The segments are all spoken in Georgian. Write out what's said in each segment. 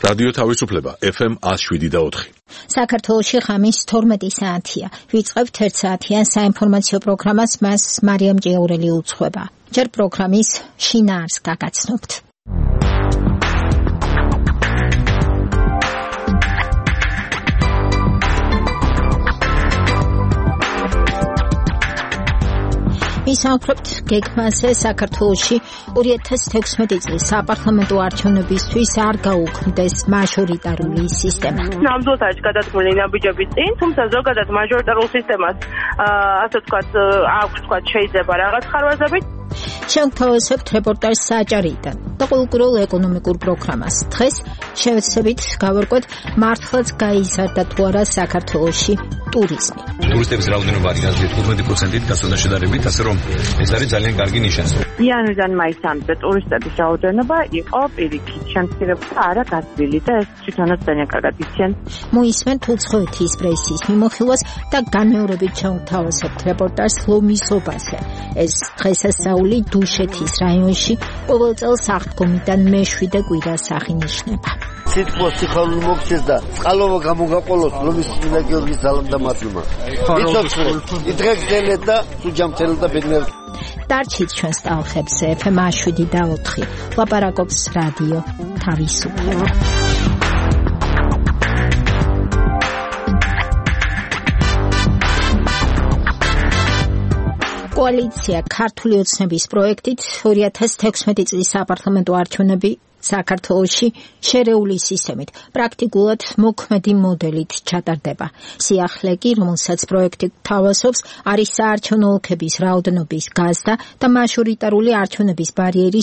რადიო თავისუფლება FM 107.4. საქართველოში ღამის 12 საათია. ვიწყებთ 1 საათიან საინფორმაციო პროგრამას, მას მარიამ ჭიაურელი უძღვება. ჯერ პროგრამის შინაარს გაგაცნობთ. ვისაუბრებთ გეგმაზე საქართველოში 2016 წლის საპარლამენტო არჩევნებისთვის არ გაუქმდეს მაჟორიტარული სისტემა. ნამდვილად არის გადადგმული ნაბიჯების წინ, თუმცა ზოგადად მაჟორიტარულ სისტემას ასე ვთქვათ, აქვს ვთქვათ, შეიძლება რაღაც ხარვაზებით. შევთავაზებთ რეპორტაჟს საჭარიდან და ყოველკვირეულ ეკონომიკურ პროგრამას. დღეს შევეცდებით გავარკვევთ, მართლაც გაიზარდა თუ არა საქართველოში ტურიზმი. ტურისტების რაოდენობა არის 15%-ით გასვლა შედარებით, ასე რომ ეს არის ძალიან კარგი ნიშანი. იანვრიდან მაისამდე ტურისტების რაოდენობა იყო პირიქით შემცირებული და არა გაზრდილი და ეს თვითონაც ძალიან კარგად იციან. მოისმენთ უცხოეთის პრესის მიმოხილვას და განმეორებით შევთავაზებთ რეპორტაჟს ლომისობაზე. ეს დღესასწაული დუშეთის რაიონში ყოველ წელს აღდგომიდან მე-7 კვირას აღინიშნება. სიტყვა სიხარული მოგცეს და წყალობა გამოგაყოლოს ლომის წმინდა გიორგის ძალამდამართლმა. იცოცხლე, იდღეგდელეთ და სუჯამთელეთ და ბედნიერ. დარჩით ჩვენს ტალღებზე FM 107.4. ლაპარაკობს რადიო თავისუფლება. კოალიცია ქართული ოცნების პროექტით 2016 წლის საპარლამენტო არჩევნები საქართველოში შერეული სისტემით, პრაქტიკულად მოქმედი მოდელით ჩატარდება. სიახლე კი, რომელსაც პროექტი თავაზობს, არის საარჩევნო ოლქების რაოდენობის გაზრდა და მაჟორიტარული არჩევნების ბარიერის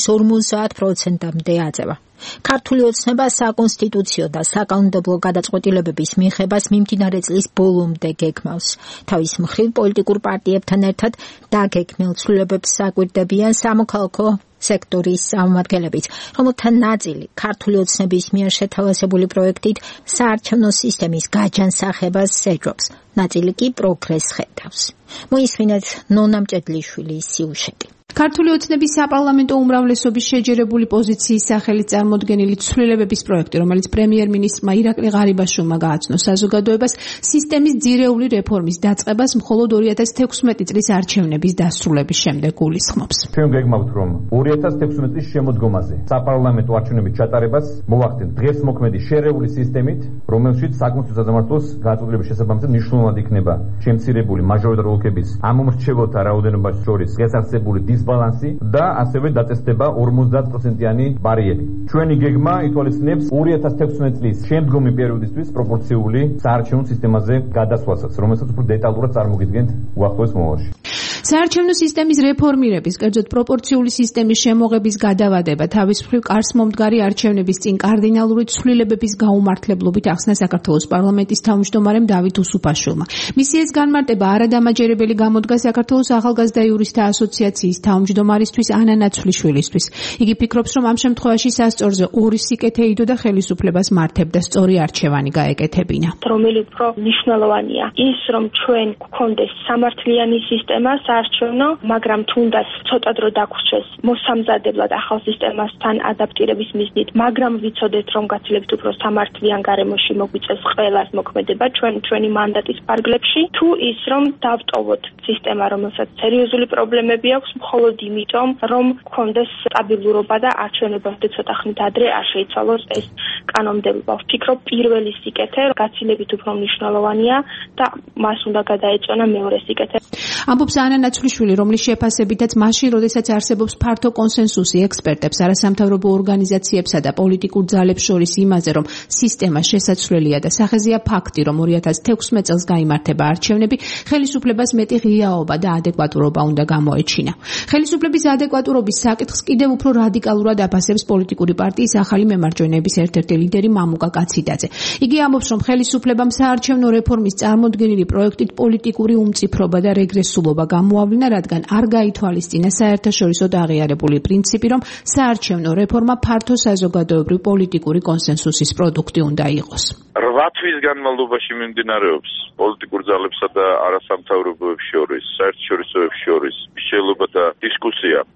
50%-მდე აწევა. ქართული ოცნება საკონსტიტუციო და საკანონმდებლო გადაწყვეტილებების მიღებას მიმდინარე წლის ბოლომდე გეგმავს. თავის მხრივ პოლიტიკურ პარტიებთან ერთად დაგეგმილ ცვლილებებს საკვირდებიან სამოქალაქო სექტორის წარმომადგენლებიც, რომელთა ნაწილი ქართული ოცნების მიერ შეთავაზებული პროექტით საარჩევნო სისტემის გაჯანსაღებას ეძღვებს, ნაწილი კი პროგრესს ხედავს. მოისმინეთ ნონა მჭედლიშვილის სიუჟეტი. ქართული ოცნების საპარლამენტო უმრავლესობის შეჯერებული პოზიციის სახელით წარმოდგენილი ცვლილებების პროექტი, რომელიც პრემიერ-მინისტრმა ირაკლი ღარიბაშვილმა გააცნო საზოგადოებას, სისტემის ძირეული რეფორმის დაწყებას მხოლოდ 2016 წლის არჩევნების დასრულების შემდეგ გულისხმობს. ჩვენ გეგმავთ, რომ 2016 წლის შემოდგომაზე საპარლამენტო არჩევნების ჩატარებას მოვახდენთ დღეს მოქმედი შერეული სისტემით, რომელშიც საკონსტიტუციო საზამთროს გადაწყვეტილების შესაბამისად მნიშვნელოვნად იქნება შემცირებული მაჟორიტარული ოლქების ამომრჩეველთა რაოდენობას შორის გასახსებული დისბალანსი და ასევე დაწესდება 50%-იანი ბარიერი. ჩვენი გეგმა ითვალისწინებს 2016 წლის შემდგომი პერიოდისთვის პროპორციული საარჩევნო სისტემაზე გადასვლასაც, რომელსაც უფრო დეტალურად წარმოგიდგენთ უახლოეს მომავალში. საარჩევნო სისტემის რეფორმირების, კერძოდ პროპორციული სისტემის შემოღების გადავადება თავის მხრივ კარს მომდგარი არჩევნების წინ კარდინალური ცვლილებების გაუმართლებლობით ახსნა საქართველოს პარლამენტის თავმჯდომარემ დავით უსუფაშვილმა. მისი ეს განმარტება არადამაჯერებელი გამოდგა საქართველოს ახალგაზრდა იურისტთა ასოციაციის თავმჯდომარისთვის ანა ნაცვლიშვილისთვის. იგი ფიქრობს, რომ ამ შემთხვევაში სასწორზე ორი სიკეთე იდო და ხელისუფლებას მართებდა სწორი არჩევანი გაეკეთებინა. რომელი უფრო მნიშვნელოვანია ის, რომ ჩვენ გქონდეს სამართლიანი სისტემა საარჩევნო, მაგრამ თუნდაც ცოტა დრო დაგვრჩეს მოსამზადებლად ახალ სისტემასთან ადაპტირების მიზნით, მაგრამ ვიცოდეთ, რომ გაცილებით უფრო სამართლიან გარემოში მოგვიწევს ყველას მოქმედება ჩვენი მანდატის ფარგლებში, თუ ის, რომ დავტოვოთ სისტემა, რომელსაც სერიოზული პრობლემები აქვს, მხოლოდ იმიტომ, რომ გქონდეს სტაბილურობა და არჩევნებამდე ცოტა ხნით ადრე არ შეიცვალოს ეს კანონმდებლობა. ვფიქრობ, პირველი სიკეთე გაცილებით უფრო მნიშვნელოვანია და მას უნდა გადაეწონა მეორე სიკეთე. ამბობს ანა ნაცვლიშვილი, რომლის შეფასებითაც მაშინ, როდესაც არსებობს ფართო კონსენსუსი ექსპერტებს, არასამთავრობო ორგანიზაციებსა და პოლიტიკურ ძალებს შორის იმაზე, რომ სისტემა შესაძლებელია და სახეზეა ფაქტი, რომ 2016 წელს გაიმართება არჩევნები, ხელისუფლებას მეტი ღიაობა და ადეკვატურობა უნდა გამოეჩინა. ხელისუფლების ადეკვატურობის საკითხს კიდევ უფრო რადიკალურად აფასებს პოლიტიკური პარტიის ახალი მემარჯვენეების ერთ-ერთი ლიდერი მამუკა კაციდაძე. იგი ამბობს, რომ ხელისუფლებამ საარჩევნო რეფორმის წარმოდგენილი პროექტით პოლიტიკური უმწიფრობა და რეგრესულობა გამოავლინა, რადგან არ გაითვალისწინა საერთაშორისო აღიარებული პრინციპი, რომ საარჩევნო რეფორმა ფართო საზოგადოებრივი პოლიტიკური კონსენსუსის პროდუქტი უნდა იყოს. 8 თვის განმავლობაში მიმდინარეობს პოლიტიკურ ძალებსა და არასამთავრობოებს შორის, საერთაშორისოებს შორის მშელობა და დისკუსია.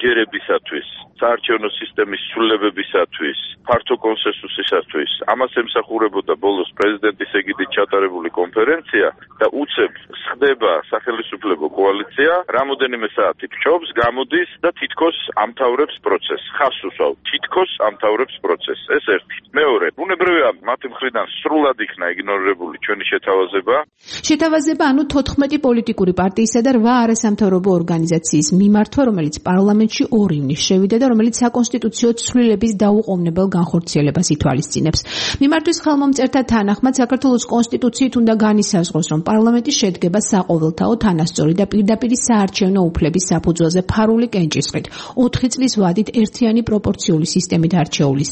ნივთიერებისათვის, საარჩევნო სისტემის ცვლილებებისათვის, ფართო კონსენსუსისათვის, ამას ემსახურებოდა ბოლოს პრეზიდენტის ეგიდით ჩატარებული კონფერენცია და უცებ ხდება სახელმწიფო კოალიცია, რამოდენიმე საათი ფჩობს, გამოდის და თითქოს ამთავრებს პროცესს. ხას უსვავ, თითქოს ამთავრებს პროცესს. ეს ერთი. მეორე, ბუნებრივია მათი მხრიდან სრულად იქნა იგნორირებული ჩვენი შეთავაზება. შეთავაზება ანუ 14 პოლიტიკური პარტიისა და 8 არასამთავრობო ორგანიზაციის მიმართვა, რომელიც პარლამენტში 2 ივნის შევიდა და რომელიც საკონსტიტუციო ცვლილების დაუყოვნებელ განხორციელებას ითვალისწინებს. მიმართვის ხელმომწერთა თანახმად საქართველოს კონსტიტუციით უნდა განისაზღვროს, რომ პარლამენტი შედგება საყოველთაო, თანასწორი და პირდაპირი საარჩევნო უფლების საფუძველზე ფარული კენჭისყრით, 4 წლის ვადით ერთიანი პროპორციული სისტემით არჩეული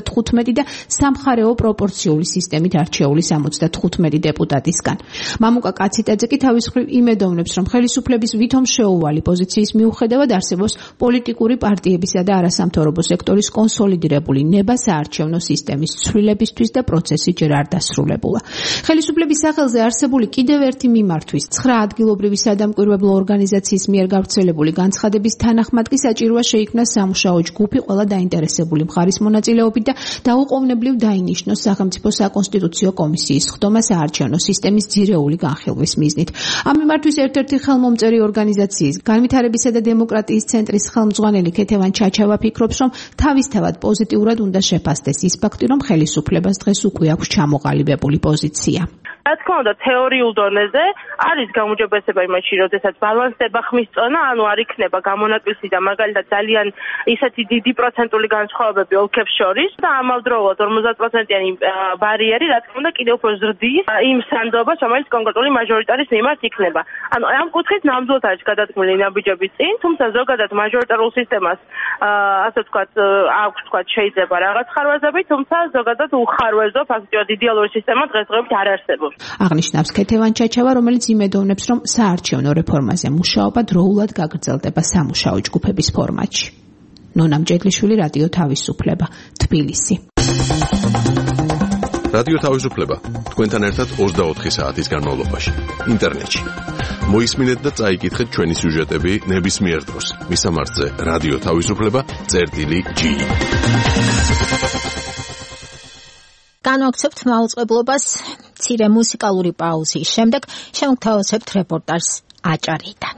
75 და სამხარეო პროპორციული სისტემით არჩეული 75 დეპუტატისგან. მამუკა კაციტაძე კი თავის მხრივ იმედოვნებს, რომ ხელისუფლების ვითომ შეუვალი პოზიციის მიუხედავად არსებობს პოლიტიკური პარტიებისა და არასამთავრობო სექტორის კონსოლიდირებული ნება საარჩევნო სისტემის ცვლილებისთვის და პროცესი ჯერ არ დასრულებულა. ხელისუფლების სახელზე არსებული კიდევ ერთი მიმართვის 9 ადგილობრივი სადამკვირვებლო ორგანიზაციის მიერ გავრცელებული განცხადების თანახმად კი საჭიროა შეიქმნა სამუშაო ჯგუფი ყველა დაინტერესებული მხარის მონაწილეობით და დაუყოვნებლივ დაინიშნოს სახელმწიფო საკონსტიტუციო კომისიის ხდომა საარჩევნო სისტემის ძირეული განხილვის მიზნით. ამ მიმართვის ერთ-ერთი ხელმომწერი ორგანიზაციის განვითარებისა და დემოკრატიის ცენტრის ხელმძღვანელი ქეთევან ჩაჩავა ფიქრობს, რომ თავისთავად პოზიტიურად უნდა შეფასდეს ის ფაქტი, რომ ხელისუფლებას დღეს უკვე აქვს ჩამოყალიბებული პოზიცია. რა თქმა უნდა, თეორიულ დონეზე არის გამოჯობესება იმაში, როდესაც ბალანსდება ხმის წონა, ანუ არ იქნება გამონაკლისი და მაგალითად ძალიან ისეთი დიდი პროცენტული განსხვავებები ოლქებს შორის და ამავდროულად 50%-იანი ბარიერი, რა თქმა უნდა, კიდევ უფრო ზრდის იმ სანდობას, რომელიც კონკრეტული მაჟორიტარის მიმართ იქნება. ანუ ამ კუთხით ნამდვილად არის გადადგმული ნაბიჯები წინ, თუმცა ზოგადად მაჟორიტარულ სისტემას ასე ვთქვათ, აქვს ვთქვათ, შეიძლება რაღაც ხარვეზები, თუმცა ზოგადად უხარვეზო, ფაქტობრივად იდეალური სისტემა დღესდღეობით არ არსებობს. აღნიშნავს ქეთევან ჩაჩავა, რომელიც იმედოვნებს, რომ საარჩევნო რეფორმაზე მუშაობა დროულად გაგრძელდება სამუშაო ჯგუფების ფორმატში. ნონა მჭედლიშვილი, რადიო თავისუფლება, თბილისი. რადიო თავისუფლება თქვენთან ერთად 24 საათის განმავლობაში ინტერნეტში. მოისმინეთ და წაიკითხეთ ჩვენი სიუჟეტები ნებისმიერ დროს. მისამართზე რადიო თავისუფლება.g. განვაგრძობთ მაუწყებლობას მცირე მუსიკალური პაუზის შემდეგ შევთავაზებთ რეპორტაჟს აჭარიდან.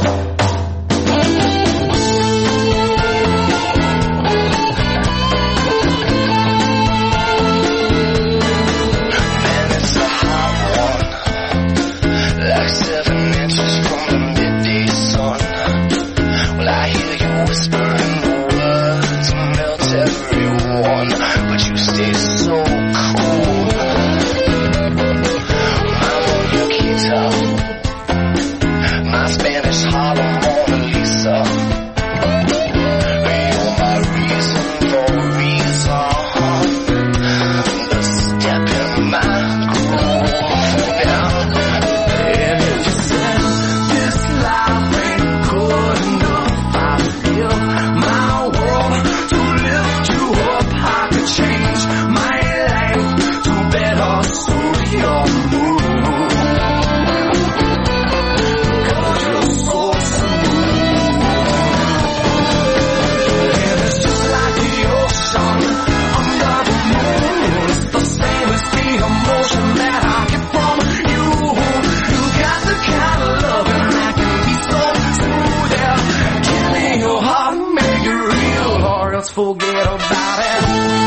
Forget about it.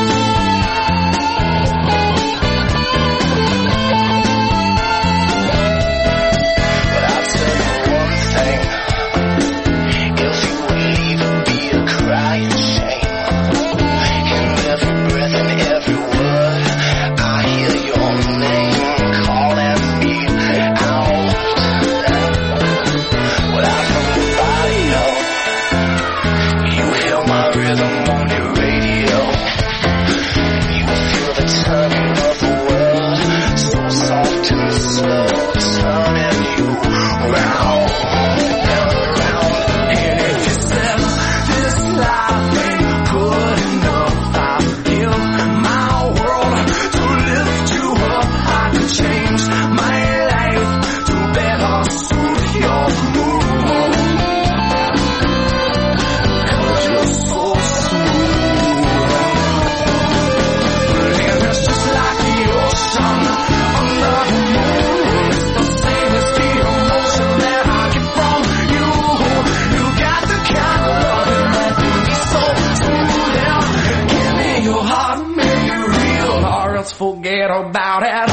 But I'll tell you one thing. If you would leave, it'd be a crying shame. In every breath and every word, I hear your name calling me out. Well, I'm from the barrio. You hear my rhythm on your forget about it.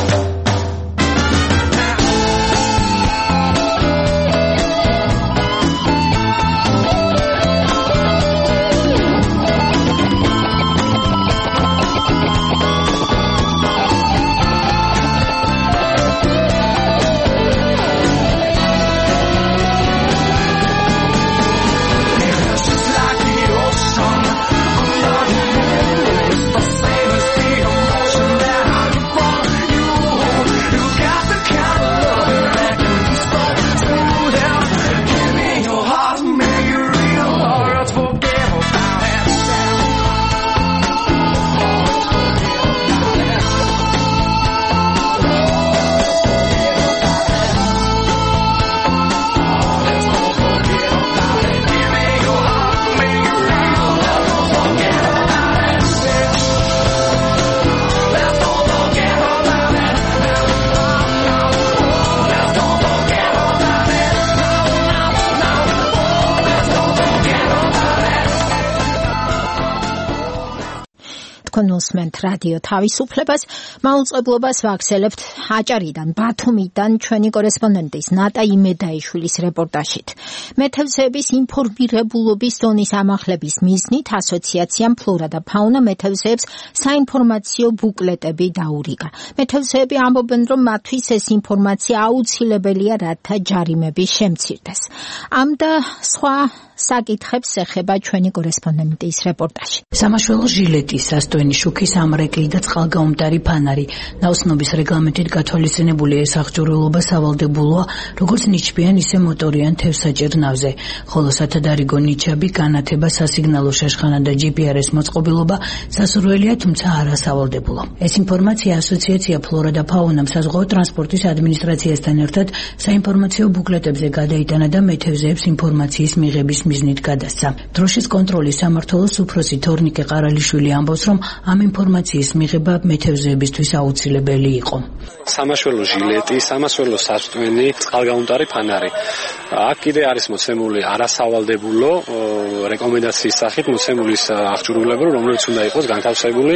კონსმენთ რადიო თავისუფლებას მაუწყებლობას ვაგრძელებთ აჭარიდან ბათუმიდან ჩვენი კორესპონდენტის ნატა იმედაიშვილის რეპორტაჟით. მეთევზეების ინფორმირებულობის ზონის ამაღლების მიზნით ასოციაციამ ფლორა და ფაუნა მეთევზეებს საინფორმაციო ბუკლეტები დაურიგა. მეთევზეები ამბობენ, რომ მათთვის ეს ინფორმაცია აუცილებელია, რათა ჯარიმები შემცირდეს. ამ და სხვა საკითხებს ეხება ჩვენი კორესპონდენტის რეპორტაჟი. სამაშველო ჟილეტი, სასტვენი შუქი, სამრეკლი და წყალგაუმტარი ფანარი. ნაოსნობის რეგლამენტით გათვალისწინებული ეს აღჭურვილობა სავალდებულოა, როგორც ნიჩბიან, ისე მოტორიან თევზსაჭერ ნავზე. ხოლო სათადარიგო ნიჩაბი, განათება, სასიგნალო შეშხანა და GPS მოწყობილობა სასურველია, თუმცა არა სავალდებულო. ეს ინფორმაცია ასოციაცია ფლორა და ფაუნამ საზღვაო ტრანსპორტის ადმინისტრაციასთან ერთად საინფორმაციო ბუკლეტებზე გადაიტანა და მეთევზეებს ინფორმაციის მიღების მიზნით გადასცა. დროშის კონტროლის სამმართველოს უფროსი თორნიკე ყარალიშვილი ამბობს, რომ ამ ინფორმაციის მიღება მეთევზეებისთვის აუცილებელი იყო. სამაშველო ჟილეტი, სამაშველო სასტვენი, წყალგაუმტარი ფანარი. აქ კიდე არის მოცემული არასავალდებულო რეკომენდაციის სახით მოცემული აღჭურვილება, რომელიც უნდა იყოს განთავსებული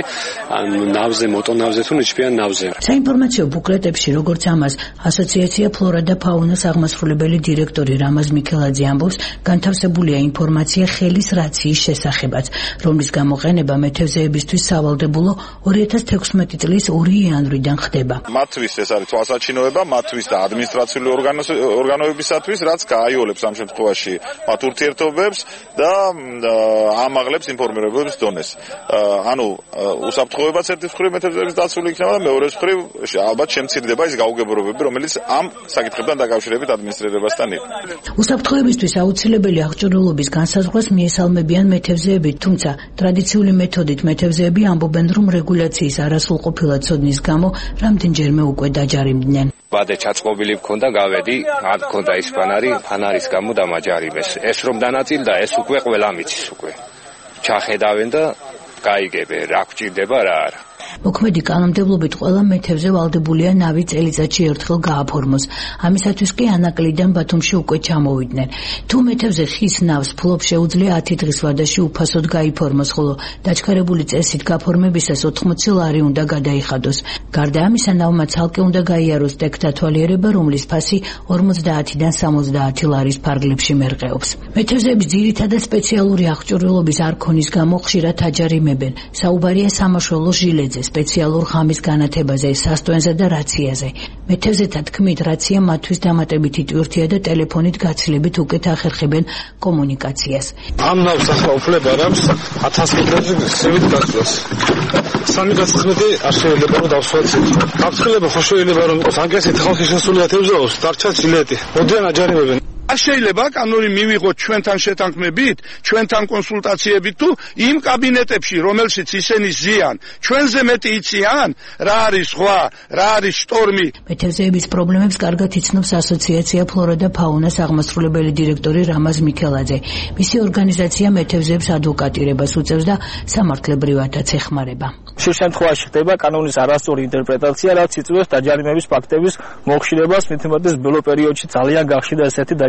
ნავზე, მოტონავზე თუ ნიჩბიან ნავზე. საინფორმაციო ბუკლეტებში, როგორც ამას ასოციაცია ფლორა და ფაუნას აღმასრულებელი დირექტორი რამაზ მიქელაძე ამბობს, განთავსებულია ინფორმაცია ხელის რაციის შესახებაც, რომლის გამოყენება მეთევზეებისთვის სავალდებულო 2016 წლის 2 იანვრიდან ხდება. მათთვის ეს არის თვალსაჩინოება, მათთვის და ადმინისტრაციული ორგანოებისათვის, რაც გააიოლებს ამ შემთხვევაში მათ ურთიერთობებს და ამაღლებს ინფორმირებების დონეს. ანუ უსაფრთხოებაც ერთის მხრივ მეთევზეების დაცული იქნება და მეორეს მხრივ ალბათ შემცირდება ის გაუგებრობები, რომელიც ამ საკითხებთან დაკავშირებით ადმინისტრირებასთან იყო. უსაფრთხოებისთვის აუცილებელი აღჭურვილობის განსაზღვრას მიესალმებიან მეთევზეები, თუმცა ტრადიციული მეთოდით მეთევზეები ამბობენ, რომ რეგულაციის არასრულყოფილად ცოდნის გამო რამდენჯერმე უკვე დაჯარიმდნენ. ბადე ჩაწყობილი მქონდა, გავედი, არ მქონდა ის ფანარის გამო დამაჯარიმეს. ეს რომ დანაწილდა, ეს უკვე ყველა მიცის უკვე. ჩახედავენ და გაიგებენ, რა გვჭირდება, რა არა. მოქმედი კანონმდებლობით ყველა მეთევზე ვალდებულია ნავი წელიწადში ერთხელ გააფორმოს. ამისათვის კი ანაკლიდან ბათუმში უკვე ჩამოვიდნენ. თუ მეთევზე ხის ნავს ფლობს, შეუძლია 10 დღის ვადაში უფასოდ გაიფორმოს, ხოლო დაჩქარებული წესით გაფორმებისას 80 ლარი უნდა გადაიხადოს. გარდა ამისა, ნავმა ცალკე უნდა გაიაროს ტექთა თვალიერება, რომლის ფასი 50-დან 70 ლარის ფარგლებში მერყეობს. მეთევზეების ძირითადად სპეციალური აღჭურვილობის არ ქონის გამო ხშირად აჯარიმებენ. საუბარია სამაშველო ჟილეტზე, სპეციალურ ღამის განათებაზე, სასტვენზე და რაციაზე. მეთევზეთა თქმით, რაცია მათთვის დამატებითი ტვირთია და ტელეფონით გაცილებით უკეთ ახერხებენ კომუნიკაციას. ამ ნავს ახლა უფლება აქვს 1000 მეტრზე სევით გასვლას. 3 გასხმები არ შეიძლება რომ დავსვათ. გაფრთხილება ხო შეიძლება რომ იყოს, აგრესით ხალხი შესულია თევზაოს, დარჩა ჟილეტი. მოდიან აჯარიმებენ. არ შეიძლება კანონი მივიღოთ ჩვენთან შეთანხმებით, ჩვენთან კონსულტაციებით თუ იმ კაბინეტებში, რომელშიც ისინი ზიან, ჩვენზე მეტი იციან, რა არის ზღვა, რა არის შტორმი. მეთევზეების პრობლემებს კარგად იცნობს ასოციაცია ფლორა და ფაუნას აღმასრულებელი დირექტორი რამაზ მიქელაძე. მისი ორგანიზაცია მეთევზეებს ადვოკატირებას უწევს და სამართლებრივადაც ეხმარება. შე შემთხვევაში ხდება კანონის არასწორი ინტერპრეტაცია, რაც იწვევს დაჯარიმების ფაქტების მოხშირებას, მithumetes ბოლო პერიოდში ძალიან გახშირდა ესეთი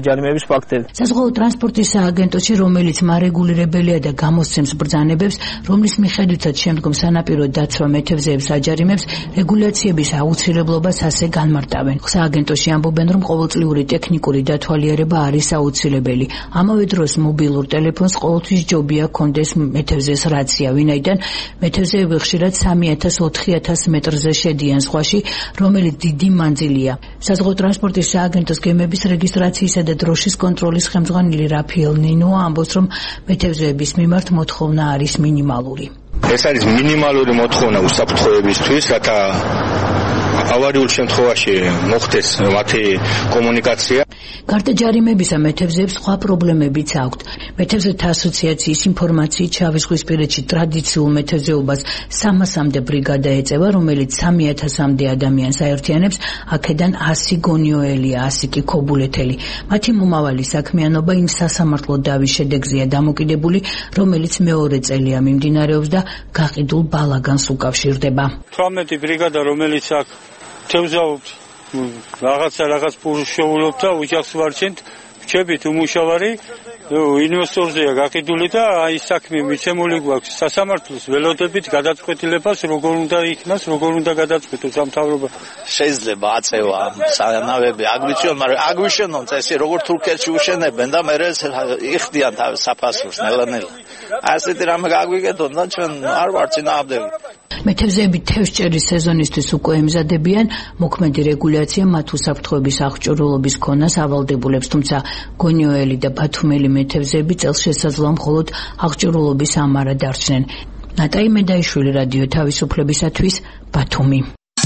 გაჯარიმების ფაქტები. საზღვაო ტრანსპორტის სააგენტოში, რომელიც მარეგულირებელია და გამოსცემს ბრძანებებს, რომლის მიხედვითაც შემდგომ სანაპირო დაცვა მეთევზეებს აჯარიმებს, რეგულაციების აუცილებლობას ასე განმარტავენ. სააგენტოში ამბობენ, რომ ყოველწლიური ტექნიკური დათვალიერება არის აუცილებელი. ამავე დროს მობილურ ტელეფონს ყოველთვის ჯობია ჰქონდეს მეთევზეს რაცია, ვინაიდან მეთევზეები ხშირად 3000-4000 მეტრზე შედიან ზღვაში, რომელიც დიდი მანძილია. საზღვაო ტრანსპორტის სააგენტოს გემების რეგისტრაციისა და დროშის კონტროლის ხელმძღვანელი რაფიელ ნინოა ამბობს, რომ მეთევზეების მიმართ მოთხოვნა არის მინიმალური. ეს არის მინიმალური მოთხოვნა უსაფრთხოებისთვის, რათა ავარიულ შემთხვევაში მოხდეს მათი კომუნიკაცია. გარდა ჯარიმებისა, მეთევზეებს სხვა პრობლემებიც აქვთ. მეთევზეთა ასოციაციის ინფორმაციით, შავი ზღვისპირეთში ტრადიციულ მეთევზეობას 300-მდე ბრიგადა ეწევა, რომელიც 3000-მდე ადამიანს აერთიანებს, აქედან 100 გონიოელია, 100 კი ქობულეთელი. მათი მომავალი საქმიანობა იმ სასამართლო დავის შედეგზეა დამოკიდებული, რომელიც მეორე წელია მიმდინარეობს და გაყიდულ ბალაგანს უკავშირდება. 18 ბრიგადა, რომელიც აქ თევზაობს რაღაც პურს შეულობთ და უჯახს ვარჩენთ, ვჩებით უმუშავარი ინვესტორზეა გაყიდული და აი საქმე მიცემული გვაქვს სასამართლოს ველოდებით გადაწყვეტილებას როგორ უნდა იქნას, როგორ უნდა გადაწყვეტოს სამთავრობა. შეიძლება აწევა სანავები აგვიჩვენ, მაგრამ აგვიშენონ წესი როგორ თურქეთში უშენებენ და მერე იხდიან თავის საფასურს ნელა-ნელა. ასეთი რამე გაგვიგეთონ და ჩვენ არ ვარ წინააღმდეგი. მეთევზეები თევზჭერის სეზონისთვის უკვე ემზადებიან, მოქმედი რეგულაცია მათ უსაფრთხოების აღჭურვილობის ქონას ავალდებულებს, თუმცა გონიოელი და ბათუმელი მეთევზეები წელს შესაძლოა მხოლოდ აღჭურვილობის ამარა დარჩნენ. ნატაი მედაიშვილი, რადიო თავისუფლებისათვის, ბათუმი.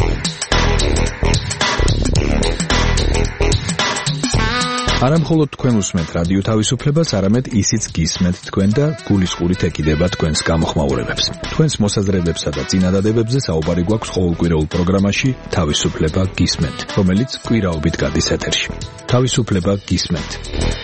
არა მხოლოდ თქვენ უსმენთ რადიო თავისუფლებას, არამედ ისიც გისმენთ თქვენ და გულისყურით ეკიდება თქვენს გამოხმაურებებს. თქვენს მოსაზრებებსა და წინადადებებზე საუბარი გვაქვს ყოველკვირეულ პროგრამაში თავისუფლება გისმენთ, რომელიც კვირაობით გადის ეთერში. თავისუფლება გისმენთ.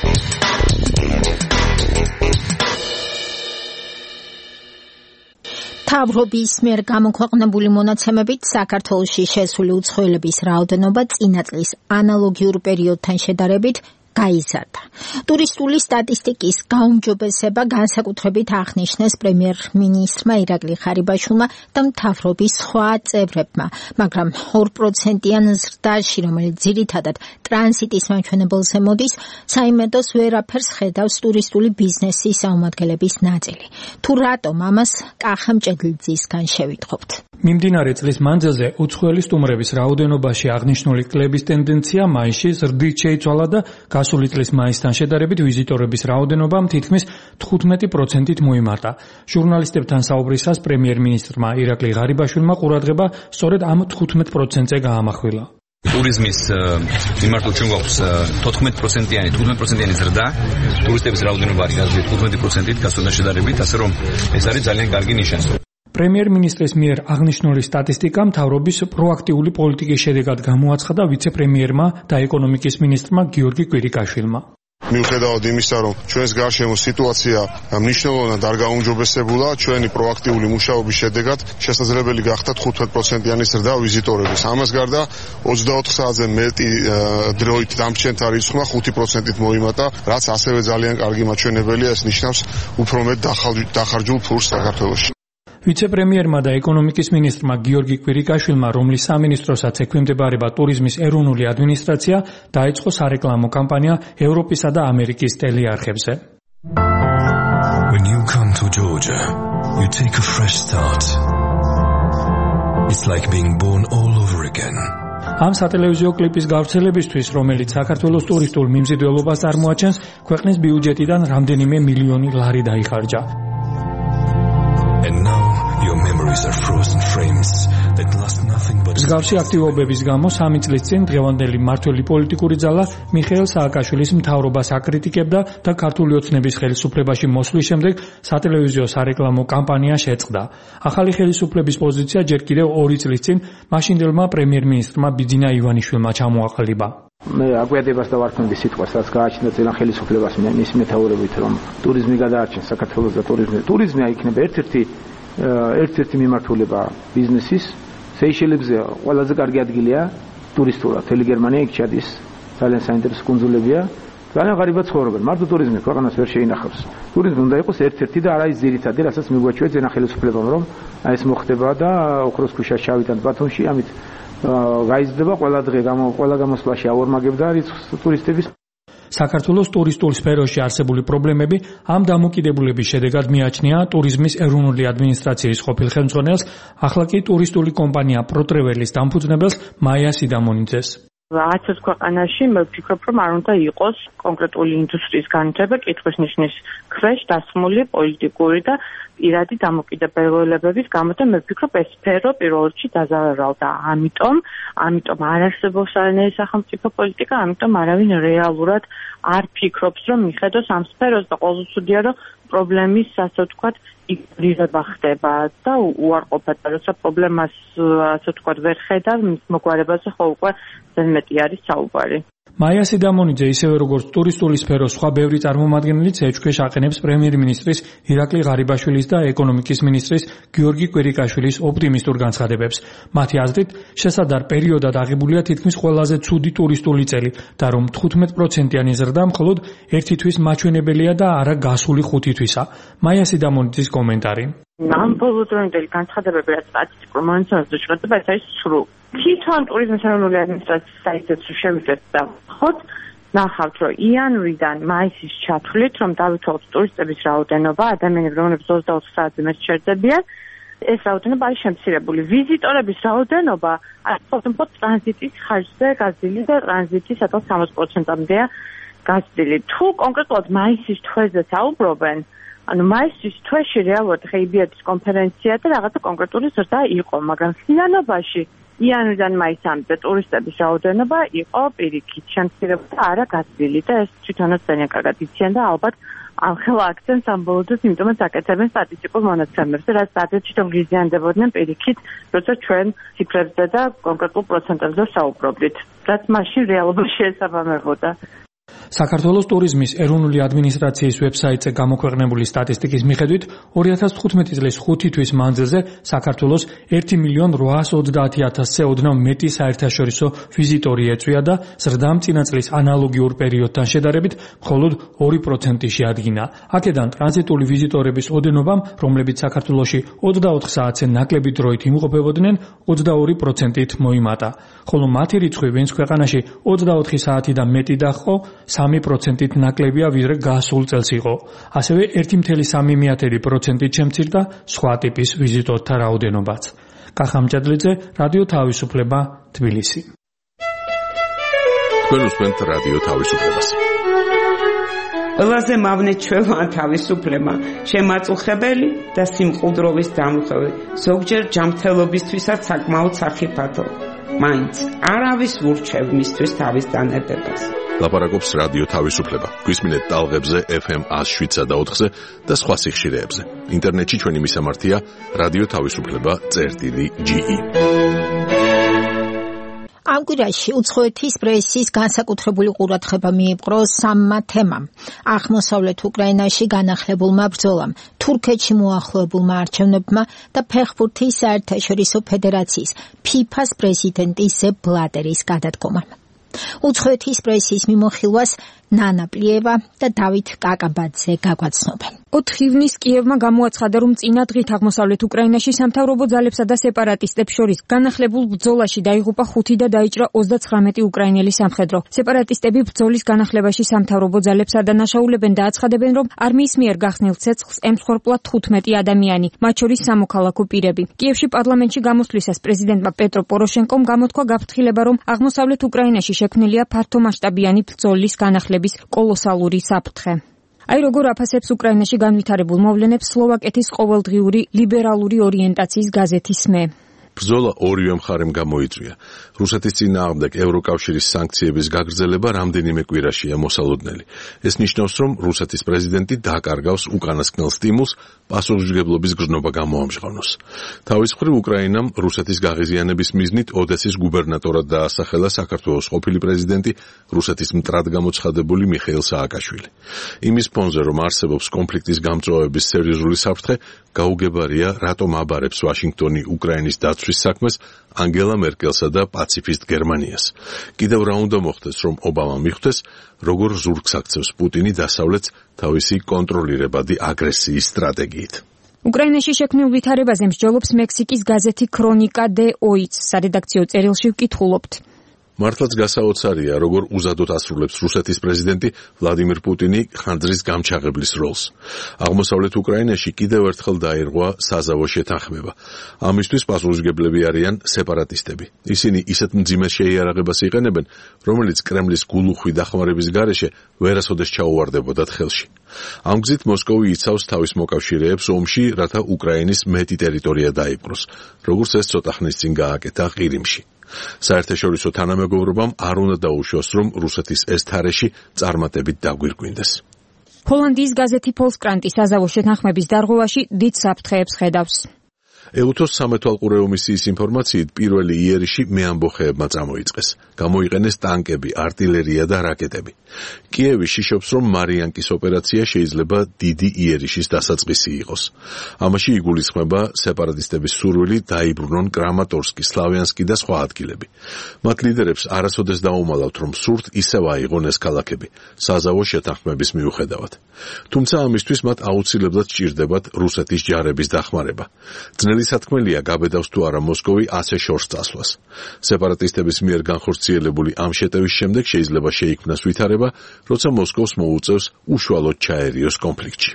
მთავრობის მიერ გამოქვეყნებული მონაცემებით საქართველოში შესული უცხოელების რაოდენობა წინა წლის ანალოგიურ პერიოდთან შედარებით გაიზარდა. ტურისტული სტატისტიკის გაუმჯობესება განსაკუთრებით აღნიშნეს პრემიერ-მინისტრმა ირაკლი ღარიბაშვილმა და მთავრობის სხვა წევრებმა, მაგრამ 2%-იან ზრდაში, რომელიც ძირითადად ტრანზიტის მაჩვენებელზე მოდის, საიმედოს ვერაფერს ხედავს ტურისტული ბიზნესის საუმადგენლების ნაწილი. თუ რატომ ამას კახა მჭედლიძისგან შევიტყობთ. მიმდინარე წლის მანძილზე უცხოელი სტუმრების რაოდენობაში აღნიშნული კლების ტენდენცია მაისში ზრდით შეიცვალა და გასული წლის მაისთან შედარებით ვიზიტორების რაოდენობამ თითქმის 15%-ით მოიმატა. ჟურნალისტებთან საუბრისას პრემიერ-მინისტრმა ირაკლი ღარიბაშვილმა ყურადღება სწორედ ამ 15%-ზე გაამახვილა. ტურიზმის მიმართულ ჩვენ გვაქვს 15%-იანი ზრდა, ტურისტების რაოდენობა არის 15%-ით გასულთან შედარებით, ასე რომ ეს არის ძალიან კარგი ნიშანი. პრემიერ-მინისტრის მიერ აღნიშნული სტატისტიკა მთავრობის პროაქტიული პოლიტიკის შედეგად გამოაცხადა ვიცე-პრემიერმა და ეკონომიკის მინისტრმა გიორგი კვირიკაშვილმა. მიუხედავად იმისა, რომ ჩვენს გარშემო სიტუაცია მნიშვნელოვნად არ გაუმჯობესებულა, ჩვენი პროაქტიული მუშაობის შედეგად შესაძლებელი გახდა 15%-იანი ზრდა ვიზიტორების. ამას გარდა 24 საათზე მეტი დროით დამრჩენთა რიცხვმა 5%-ით მოიმატა, რაც ასევე ძალიან კარგი მაჩვენებელია, ეს ნიშნავს უფრო მეტ დახარჯულ ფურს საქართველოში. ვიცე-პრემიერმა და ეკონომიკის მინისტრმა გიორგი კვირიკაშვილმა, რომლის სამინისტროსაც ექვემდებარება ტურიზმის ეროვნული ადმინისტრაცია, დაიწყო სარეკლამო კამპანია ევროპისა და ამერიკის ტელეარხებზე. When you come to Georgia, you take a fresh start. It's like being born all over again. ამ სატელევიზიო კლიპის გავრცელებისთვის, რომელიც საქართველოს ტურისტულ მიმზიდველობას წარმოაჩენს, ქვეყნის ბიუჯეტიდან რამდენიმე მილიონი ლარი დაიხარჯა. And now your memories are frozen frames that last nothing but მსგავსი აქტივობების გამო 3 წლის წინ დღევანდელი მმართველი პოლიტიკური ძალა მიხეილ სააკაშვილის მთავრობას აკრიტიკებდა და ქართული ოცნების ხელისუფლებაში მოსვლის შემდეგ სატელევიზიო სარეკლამო კამპანია შეწყდა. ახალი ხელისუფლების პოზიცია ჯერ კიდევ 2 წლის წინ მაშინდელმა პრემიერ-მინისტრმა ბიძინა ივანიშვილმა ჩამოაყალიბა. მე აგვიადებას და ვარქმევი სიტყვას, რაც გააჩნდა წინა ხელისუფლებას მის მეთაურობით, რომ ტურიზმი გადაარჩენს საქართველოს და ტურიზმი იქნება ერთ-ერთი მიმართულება ბიზნესის. სეიშელებზე ყველაზე კარგი ადგილია ტურისტულად. მთელი გერმანია იქ ჩადის, ძალიან საინტერესო კუნძულებია ძალიან ღარიბად ცხოვრობენ. მარტო ტურიზმი ქვეყანას ვერ შეინახავს. ტურიზმი უნდა იყოს ერთ-ერთი და არა ის ძირითადი, რასაც მიგვაჩვენებს ძენა ხელისუფლებამ, რომ ეს მოხდება და ოქროს ქვიშას ჩავიტანთ ბათუმში, ამით გაიზრდება ყველა დღე ყველა გამოსვლაში აორმაგებდა რიცხვს ტურისტების. საქართველოს ტურისტულ სფეროში არსებული პრობლემები ამ დამოკიდებულების შედეგად მიაჩნია ტურიზმის ეროვნული ადმინისტრაციის ყოფილ ხელმძღვანელს, ახლა კი ტურისტული კომპანია პროტრეველის დამფუძნებელს მაია სიდამონიძეს. Acest ქვეყანაში მე ვფიქრობ, რომ არ უნდა იყოს კონკრეტული ინდუსტრიის განვითარება კითხვის ნიშნის ქვეშ დასმული პოლიტიკური და პირადი დამოკიდებულებების გამო და მე ვფიქრობ, ეს სფერო პირველ რიგში დაზავერალდა. ამიტომ არ არსებობს არანაირი სახელმწიფო პოლიტიკა, ამიტომ არავინ რეალურად არ ფიქრობს, რომ მიხედოს ამ სფეროს და ყოველწლიურად რომ პრობლემის ასე ვთქვათ იგნორირება ხდება და უარყოფა და როცა პრობლემას ასე ვთქვათ ვერ ხედავ, მის მოგვარებაზე ხო უკვე ძალიან მეტი არის საუბარი. მაია სიდამონიძე ისევე როგორც ტურისტული სფეროს სხვა ბევრი წარმომადგენლიც ეჭქვეშ აყენებს პრემიერ-მინისტრის ირაკლი ღარიბაშვილის და ეკონომიკის მინისტრის გიორგი კვირიკაშვილის ოპტიმისტურ განცხადებებს. მათი აზრით, შესადარ პერიოდად აღებულია თითქმის ყველაზე ცუდი ტურისტული წელი და რომ 15%-იანი ზრდა მხოლოდ ერთი თვის მაჩვენებელია და არა გასული 5 თვისა. მაია სიდამონიძის კომენტარი. ამ ბოლოდროინდელი განცხადებები, რაც სტატისტიკურ მონაცემებზე შედგება, ეს არის სრულ. თვითონ ტურიზმის ეროვნული ადმინისტრაციის საიტზე შევიდეთ და ხოთ ნახავთ, რომ იანვრიდან მაისის ჩათვლით, რომ დავითვალოთ ტურისტების რაოდენობა, ადამიანები, რომლებიც 24 საათზე მეტ ჩერდებიან, ეს რაოდენობა არის შემცირებული. ვიზიტორების რაოდენობა მხოლოდ ტრანზიტის ხარჯზე გაზრდილი და ტრანზიტი სადღაც 60%-მდეა გაზრდილი. თუ კონკრეტულად მაისის თვეზე საუბრობენ, ანუ მაისის თვეში რეალურად ხეიბიადის კონფერენცია და რაღაცა კონკრეტული ზრდა იყო, მაგრამ სინანობაში იანვრიდან მაისამდე ტურისტების რაოდენობა იყო პირიქით შემცირებული და არა გაზრდილი და ეს თვითონაც ძალიან კარგად იციან და ალბათ ახლა აქცენტს ამბობდნენ, იმიტომაც აკეთებენ სტატისტიკურ მონაცემებზე, რაც ადრეჩი რომ გიზიანდებოდნენ პირიქით, როცა ჩვენ ციფრებზე და კონკრეტულ პროცენტებზე საუბრობდით, რაც მაშინ რეალობაში ესაბამებოდა. საქართველოს ტურიზმის ეროვნული ადმინისტრაციის ვებსაიტზე გამოქვეყნებული სტატისტიკის მიხედვით 2015 წლის 5 თვის მანძილზე საქართველოს 1.830.000-ზე ოდნავ მეტი საერთაშორისო ვიზიტორი ეწვია და ზრდამ წინა წლის ანალოგიურ პერიოდთან შედარებით მხოლოდ 2% შეადგინა. აქედან ტრანზიტული ვიზიტორების ოდენობამ, რომლებიც საქართველოში 24 საათზე ნაკლები დროით იმყოფებოდნენ, 22%-ით მოიმატა. ხოლო მათი რიცხვი, ვინც ქვეყანაში 24 საათი და მეტი დაჰყო, 3%-ით ნაკლებია, ვიდრე გასულ წელს იყო. ასევე 1.3%-ით შემცირდა სხვა ტიპის ვიზიტორთა რაოდენობაც. კახამჭადლიძე, რადიო თავისუფლება, თბილისი. თქვენ უსმენთ რადიო თავისუფლებას. ყველაზე მავნე ჩვევა თავისუფლება, შემაწუხებელი და სიმყუდროვის დამხევი, ზოგჯერ ჯანმრთელობისთვისაც საკმაოდ სახიფათო. მაინც არავის ურჩევ მისთვის თავის დანებებას. ლაპარაკობს რადიო თავისუფლება. გვისმინეთ ტალღებზე FM 107.4-ზე და სხვა სიხშირეებზე. ინტერნეტში ჩვენი მისამართია რადიო თავისუფლება.ge. ამ კვირაში უცხოეთის პრესის განსაკუთრებული ყურადღება მიიპყრო სამმა თემამ: აღმოსავლეთ უკრაინაში განახლებულმა ბრძოლამ, თურქეთში მოახლოებულმა არჩევნებმა და ფეხბურთის საერთაშორისო ფედერაციის FIFA-ს პრეზიდენტის სეპ ბლატერის გადადგომამ. უცხოეთის პრესის მიმოხილვას ნანა პლიევა და დავით კაკაბაძე გაგვაცნობენ. 4 ივნის კიევმა გამოაცხადა, რომ წინა დღით აღმოსავლეთ უკრაინაში სამთავრობო ძალებსა და სეპარატისტებს შორის განახლებულ ბრძოლაში დაიღუპა 5 და დაიჭრა 39 უკრაინელი სამხედრო. სეპარატისტები ბრძოლის განახლებაში სამთავრობო ძალებს არ დანაშაულებენ და აცხადებენ, რომ არმიის მიერ გახსნილ ცეცხლს ემსხვერპლა 15 ადამიანი, მათ შორის სამოქალაქო პირები. კიევში პარლამენტში გამოსვლისას პრეზიდენტმა პეტრო პოროშენკომ გამოთქვა გაფრთხილება, რომ აღმოსავლეთ უკრაინაში შექმნილია ფართომასშტაბიანი ბრძოლის განახლების კოლოსალური საფრთხე. აი როგორ აფასებს უკრაინაში განვითარებულ მოვლენებს სლოვაკეთის ყოველდღიური ლიბერალური ორიენტაციის გაზეთი SME. ბრძოლა ორივე მხარემ გამოიწვია. რუსეთის წინააღმდეგ ევროკავშირის სანქციების გაგრძელება რამდენიმე კვირაშია მოსალოდნელი. ეს ნიშნავს, რომ რუსეთის პრეზიდენტი დაკარგავს უკანასკნელ სტიმულს პასუხისმგებლობის გრძნობა გამოამჟღავნოს. თავის მხრივ უკრაინამ რუსეთის გაღიზიანების მიზნით ოდესის გუბერნატორად დაასახელა საქართველოს ყოფილი პრეზიდენტი, რუსეთის მტრად გამოცხადებული მიხეილ სააკაშვილი. იმის ფონზე, რომ არსებობს კონფლიქტის გამწვავების სერიოზული საფრთხე, გაუგებარია, რატომ აბარებს ვაშინგტონი უკრაინის დაცვის დაცვის საქმეს ანგელა მერკელსა და პაციფისტ გერმანიას. კიდევ რა უნდა მოხდეს, რომ ობამა მიხვდეს, როგორ ზურგს აქცევს პუტინი დასავლეთს თავისი კონტროლირებადი აგრესიის სტრატეგიით. უკრაინაში შექმნილ ვითარებაზე მსჯელობს მექსიკის გაზეთი ქრონიკა დე ოიც. სადედაქციო წერილში ვკითხულობთ. მართლაც გასაოცარია, როგორ უზადოდ ასრულებს რუსეთის პრეზიდენტი ვლადიმირ პუტინი ხანძრის გამჩაღებლის როლს. აღმოსავლეთ უკრაინაში კიდევ ერთხელ დაირღვა საზავო შეთანხმება. ამისთვის პასუხისმგებლები არიან სეპარატისტები. ისინი ისეთ მძიმე შეიარაღებას იყენებენ, რომელიც კრემლის გულუხვი დახმარების გარეშე ვერასოდეს ჩაუვარდებოდათ ხელში. ამ გზით მოსკოვი იცავს თავის მოკავშირეებს ომში, რათა უკრაინის მეტი ტერიტორია დაიპყროს, როგორც ეს ცოტა ხნის წინ გააკეთა ყირიმში. საერთაშორისო თანამეგობრობამ არ უნდა დაუშვას, რომ რუსეთის ეს თარეში წარმატებით დაგვირგვინდეს. ჰოლანდიის გაზეთი ფოლსკრანტი საზავო შეთანხმების დარღვევაში დიდ საფრთხეებს ხედავს. ეუთოს სამეთვალყურეო მისიის ინფორმაციით პირველი იერიში მეამბოხეებმა წამოიწყეს. გამოიყენეს ტანკები, артиლერია და რაკეტები. კიევი შიშობს, რომ მარიანკის ოპერაცია შეიძლება დიდი იერიშის დასაწყისი იყოს. ამაში იგულისხმება სეპარატისტების სურვილი დაიბრუნონ კრამატორსკი, სლავიანსკი და სხვა ადგილები. მათ ლიდერებს არასოდეს დაუმალავთ, რომ სურთ ისევ აიღონ ეს ქალაქები, საზავო შეთანხმების მიუხედავად. თუმცა ამისთვის მათ აუცილებლად სჭირდებათ რუსეთის ჯარების დახმარება. სათქმელია გაბედავს თუ არა მოსკოვი ასე შორს წასვლას. სეპარატისტების მიერ განხორციელებული ამ შეტევის შემდეგ შეიძლება შეიქმნას ვითარება, როცა მოსკოვს მოუწევს უშუალოდ ჩაერიოს კონფლიქტში.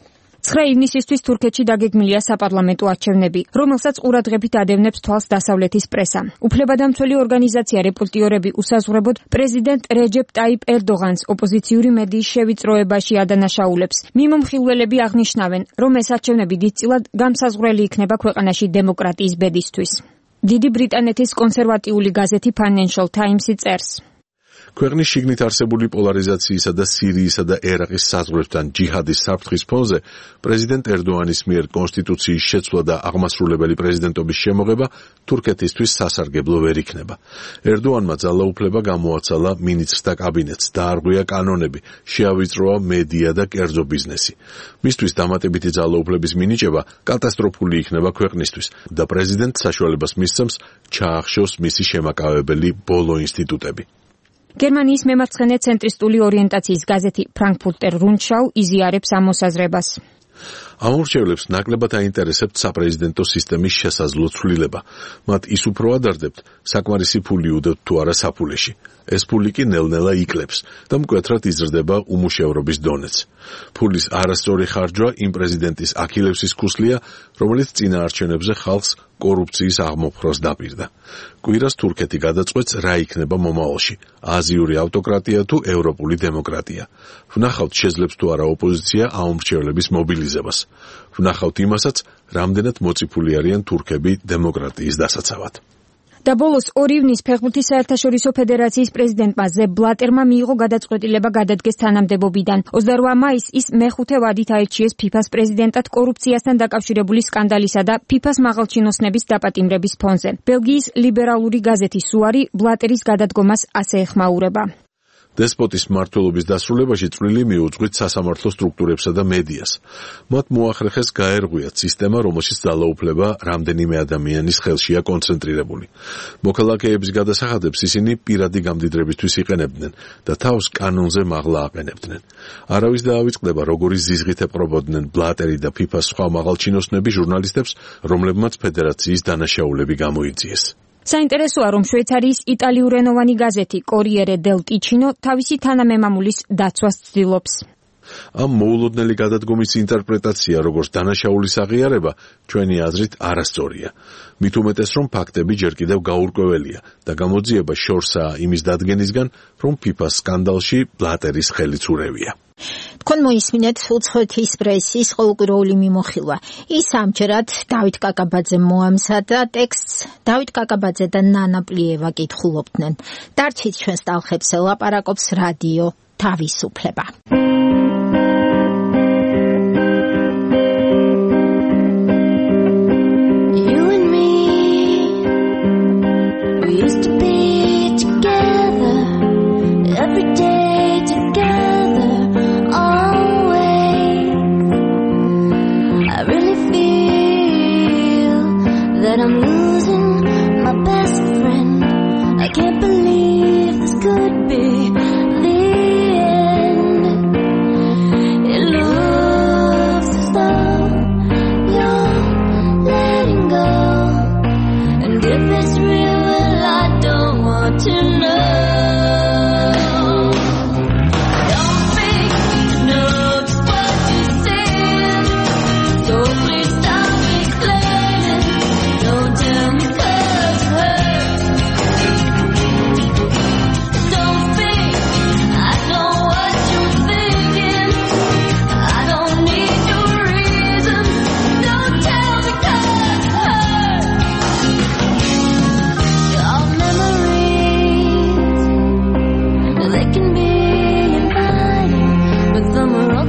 9 ივნისისთვის თურქეთში დაგეგმილია საპარლამენტო არჩევნები, რომელსაც ყურადღებით ადევნებს თვალს დასავლეთის პრესა. უფლებადამცველი ორგანიზაცია რეპორტიორები უსაზღვრებოდ პრეზიდენტ რეჯეპ ტაიპ ერდოღანს ოპოზიციური მედიის შევიწროებაში ადანაშაულებს. მიმომხილველები აღნიშნავენ, რომ ეს არჩევნები დიდწილად გამსაზღვრელი იქნება ქვეყანაში დემოკრატიის ბედისთვის. დიდი ბრიტანეთის კონსერვატიული გაზეთი Financial Times-ი წერს. ქვეყნის შიგნით არსებული პოლარიზაციისა და სირიისა და ერაყის საზღვრებთან ჯიჰადის საფრთხის ფონზე პრეზიდენტ ერდოანის მიერ კონსტიტუციის შეცვლა და აღმასრულებელი პრეზიდენტობის შემოღება თურქეთისთვის სასარგებლო ვერ იქნება. ერდოანმა ძალაუფლება გამოაცალა მინისტრთა კაბინეტს, დაარღვია კანონები, შეავიწროა მედია და კერძო ბიზნესი. მისთვის დამატებითი ძალაუფლების მინიჭება კატასტროფული იქნება ქვეყნისთვის და პრეზიდენტს საშუალებას მისცემს ჩაახშოს მისი შემაკავებელი ბოლო ინსტიტუტები. გერმანიის მემარცხენე ცენტრისტული ორიენტაციის გაზეთი Frankfurter Rundschau იზიარებს ამ მოსაზრებას. ამორჩევლებს ნაკლებად აინტერესებთ საპრეზიდენტო სისტემის შესაძლო ცვლილება. მათ ის უფრო ადარდებთ, საკმარისი ფული უდევთ თუ არა საფულეში. ეს ფული კი ნელ-ნელა იკლებს და მკვეთრად იზრდება უმუშევრობის დონეც. ფულის არასწორი ხარჯვა იმ პრეზიდენტის აქილევსის ქუსლია, რომელიც წინა არჩევნებზე ხალხს კორუფციის აღმოფხვრას დაპირდა. კვირას თურქეთი გადაწყვეტს, რა იქნება მომავალში, აზიური ავტოკრატია თუ ევროპული დემოკრატია. ვნახავთ, შეძლებს თუ არა ოპოზიცია აუმრჩევლების მობილიზებას. ვნახავთ იმასაც, რამდენად მოწიფული არიან თურქები დემოკრატიის დასაცავად. და ბოლოს 2 ივნის ფეხბურთის საერთაშორისო ფედერაციის პრეზიდენტმა ზებ ბლატერმა მიიღო გადაწყვეტილება გადადგეს თანამდებობიდან. 28 მაისს ის მეხუთე ვადით აირჩიეს FIFA-ს პრეზიდენტად კორუფციასთან დაკავშირებული სკანდალისა და FIFA-ს მაღალჩინოსნების დაპატიმრების ფონზე. ბელგიის ლიბერალური გაზეთი სუარი ბლატერის გადადგომას ასე ეხმაურება. დესპოტის მმართველობის დასრულებაში წვლილი მიუძღვით სასამართლო სტრუქტურებსა და მედიას. მათ მოახერხეს გაერღვიათ სისტემა, რომელშიც ძალაუფლება რამდენიმე ადამიანის ხელშია კონცენტრირებული. მოქალაქეების გადასახადებს ისინი პირადი გამდიდრებისთვის იყენებდნენ და თავს კანონზე მაღლა აყენებდნენ. არავის დაავიწყდება, როგორი ზიზღით ეპყრობოდნენ ბლატერი და FIFA-ს სხვა მაღალჩინოსნები ჟურნალისტებს, რომლებმაც ფედერაციის დანაშაულები გამოიწიეს. საინტერესოა, რომ შვეიცარიის იტალიურენოვანი გაზეთი Corriere del Ticino თავისი თანამემამულის დაცვას ცდილობს. ამ მოულოდნელი გადადგომის ინტერპრეტაცია, როგორც დანაშაულის აღიარება, ჩვენი აზრით არასწორია. მით უმეტეს, რომ ფაქტები ჯერ კიდევ გაურკვეველია და გამოძიება შორსაა იმის დადგენისგან, რომ FIFA-ს სკანდალში ბლატერის ხელიც ურევია. თქვენ მოისმინეთ უცხოეთის პრესის ყოველკვირეული მიმოხილვა. ის ამჯერად დავით კაკაბაძემ მოამზადა ტექსტს. დავით კაკაბაძე და ნანა პლიევა კითხულობდნენ. დარჩით ჩვენს ტალხებს ელაპარაკობს რადიო თავისუფლება. I'm losing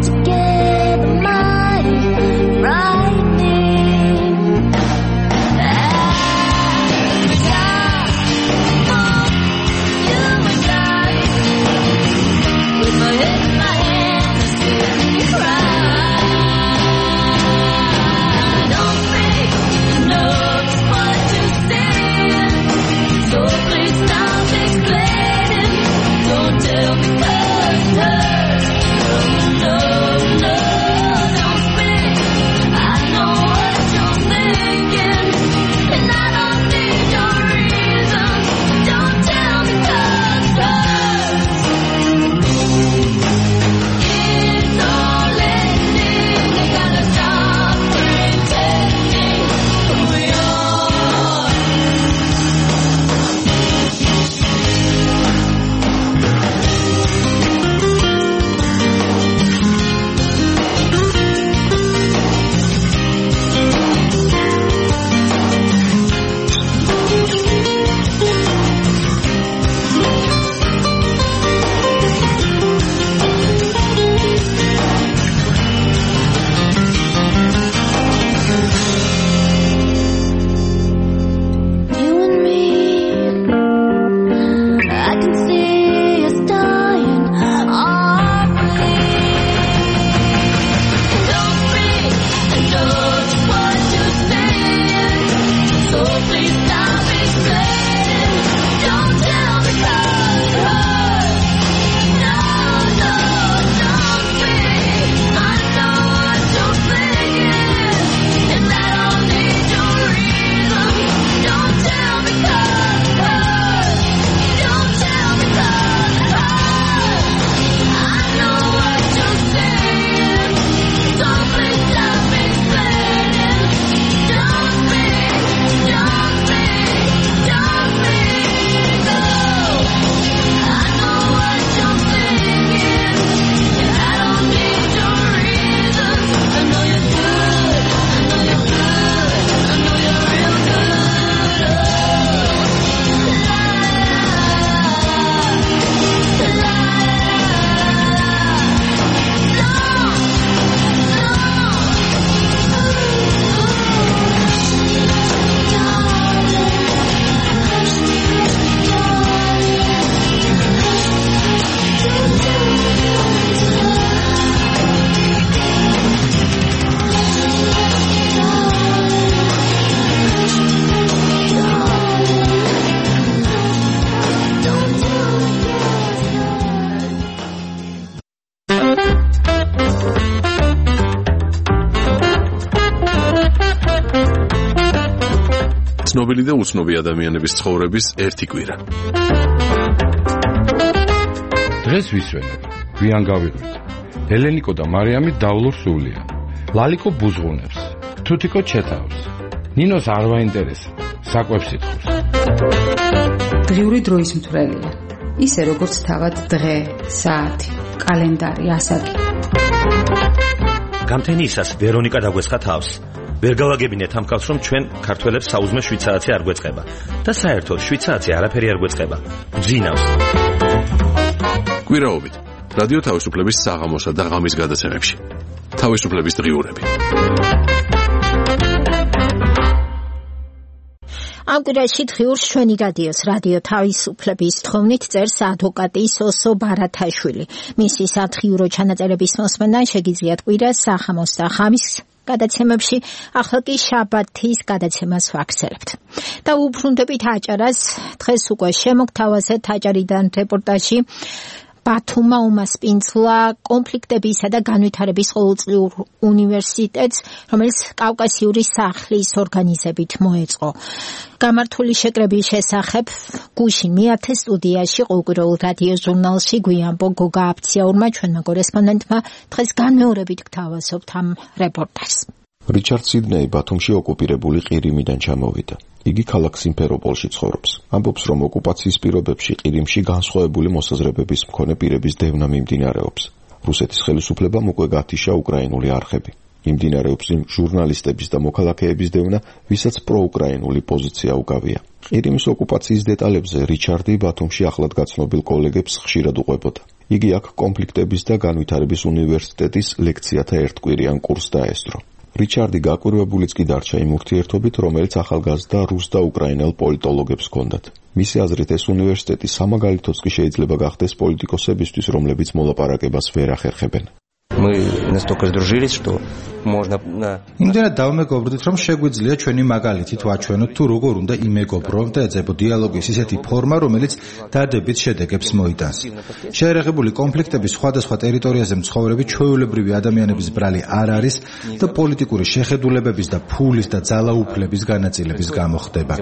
ცნობილი და უცნობი ადამიანების ცხოვრების ერთი კვირა. დღეს ვისვენებ, გვიან გავიღვით. ელენიკო და მარიამი დავლურ სულიან. ლალიკო ბუზღუნებს, თუთიკო ჩეთავს. ნინოს არ ვაინტერესა, საკვებს ითხოვს. დღიური დროის მთვრელია. ისე როგორც თავად დღე, საათი, კალენდარი, ასაკი. გამთენიისას ვერონიკა დაგვესხა თავს. ვერ გავაგებინეთ ამ კაცს, რომ ჩვენ ქართველებს საუზმე 7 საათი არ გვეწყება და საერთოდ 7 საათი არაფერი არ გვეწყება. გძინავს. კვირაობით რადიო თავისუფლების საღამოსა და ღამის გადაცემებში. თავისუფლების დღიურები. ამ კვირაში დღიურს ჩვენი რადიო თავისუფლების თხოვნით წერს ადვოკატი სოსო ბარათაშვილი. მისი სათხიურო ჩანაწერების მოსმენიდან შეგიძლიათ კვირას საღამოს და ღამის გადაცემებში, ახლა კი შაბათის გადაცემას ვაქცევთ. და უბრუნდებით აჭარას, დღეს უკვე შემოგთავაზეთ აჭარიდან რეპორტაჟი ბათუმმა უმასპინძლა კონფლიქტებისა და განვითარების ყოველწლიურ უნივერსიტეტს, რომელიც კავკასიური სახლის ორგანიზებით მოეწყო. გამართული შეკრების შესახებ გუშინ მიართეს სტუდიაში ყოველკვირეულ რადიო ჟურნალში გვიანბო გოგა აფციაურმა ჩვენმა კორესპონდენტმა დღეს განმეორებით გთავაზობთ ამ რეპორტაჟს. რიჩარდ სიდნეი ბათუმში ოკუპირებული ყირიმიდან ჩამოვიდა. იგი ქალაქ სიმფეროპოლში ცხოვრობს. ამბობს, რომ ოკუპაციის პირობებში ყირიმში განსხვავებული მოსაზრებების მქონე პირების დევნა მიმდინარეობს. რუსეთის ხელისუფლებამ უკვე გათიშა უკრაინული არხები. მიმდინარეობს იმ ჟურნალისტების და მოქალაქეების დევნა, ვისაც პროუკრაინული პოზიცია უკავია. ყირიმის ოკუპაციის დეტალებზე რიჩარდი ბათუმში ახლად გაცნობილ კოლეგებს ხშირად უყვებოდა. იგი აქ კონფლიქტების და განვითარების უნივერსიტეტის ლექციათა ერთკვირიან კურსს დაესწრო. რიჩარდი გაკვირვებულიც კი დარჩა იმ ურთიერთობით, რომელიც ახალგაზრდა რუს და უკრაინელ პოლიტოლოგებს ჰქონდათ. მისი აზრით ეს უნივერსიტეტი სამაგალითოც კი შეიძლება გახდეს პოლიტიკოსებისთვის, რომლებიც მოლაპარაკებას ვერ ახერხებენ. Мы настолько сдружились, что можно იმდენად დავმეგობრდით, რომ შეგვიძლია ჩვენი მაგალითით ვაჩვენოთ თუ როგორ უნდა იმეგობრონ და ეძებო დიალოგის ისეთი ფორმა, რომელიც დადებით შედეგებს მოიტანს. შეერაღებული კონფლიქტების სხვადასხვა ტერიტორიაზე მცხოვრები ჩვეულებრივი ადამიანების ბრალი არ არის და პოლიტიკური შეხედულებების და ფულის და ძალაუფლების განაწილების გამო ხდება.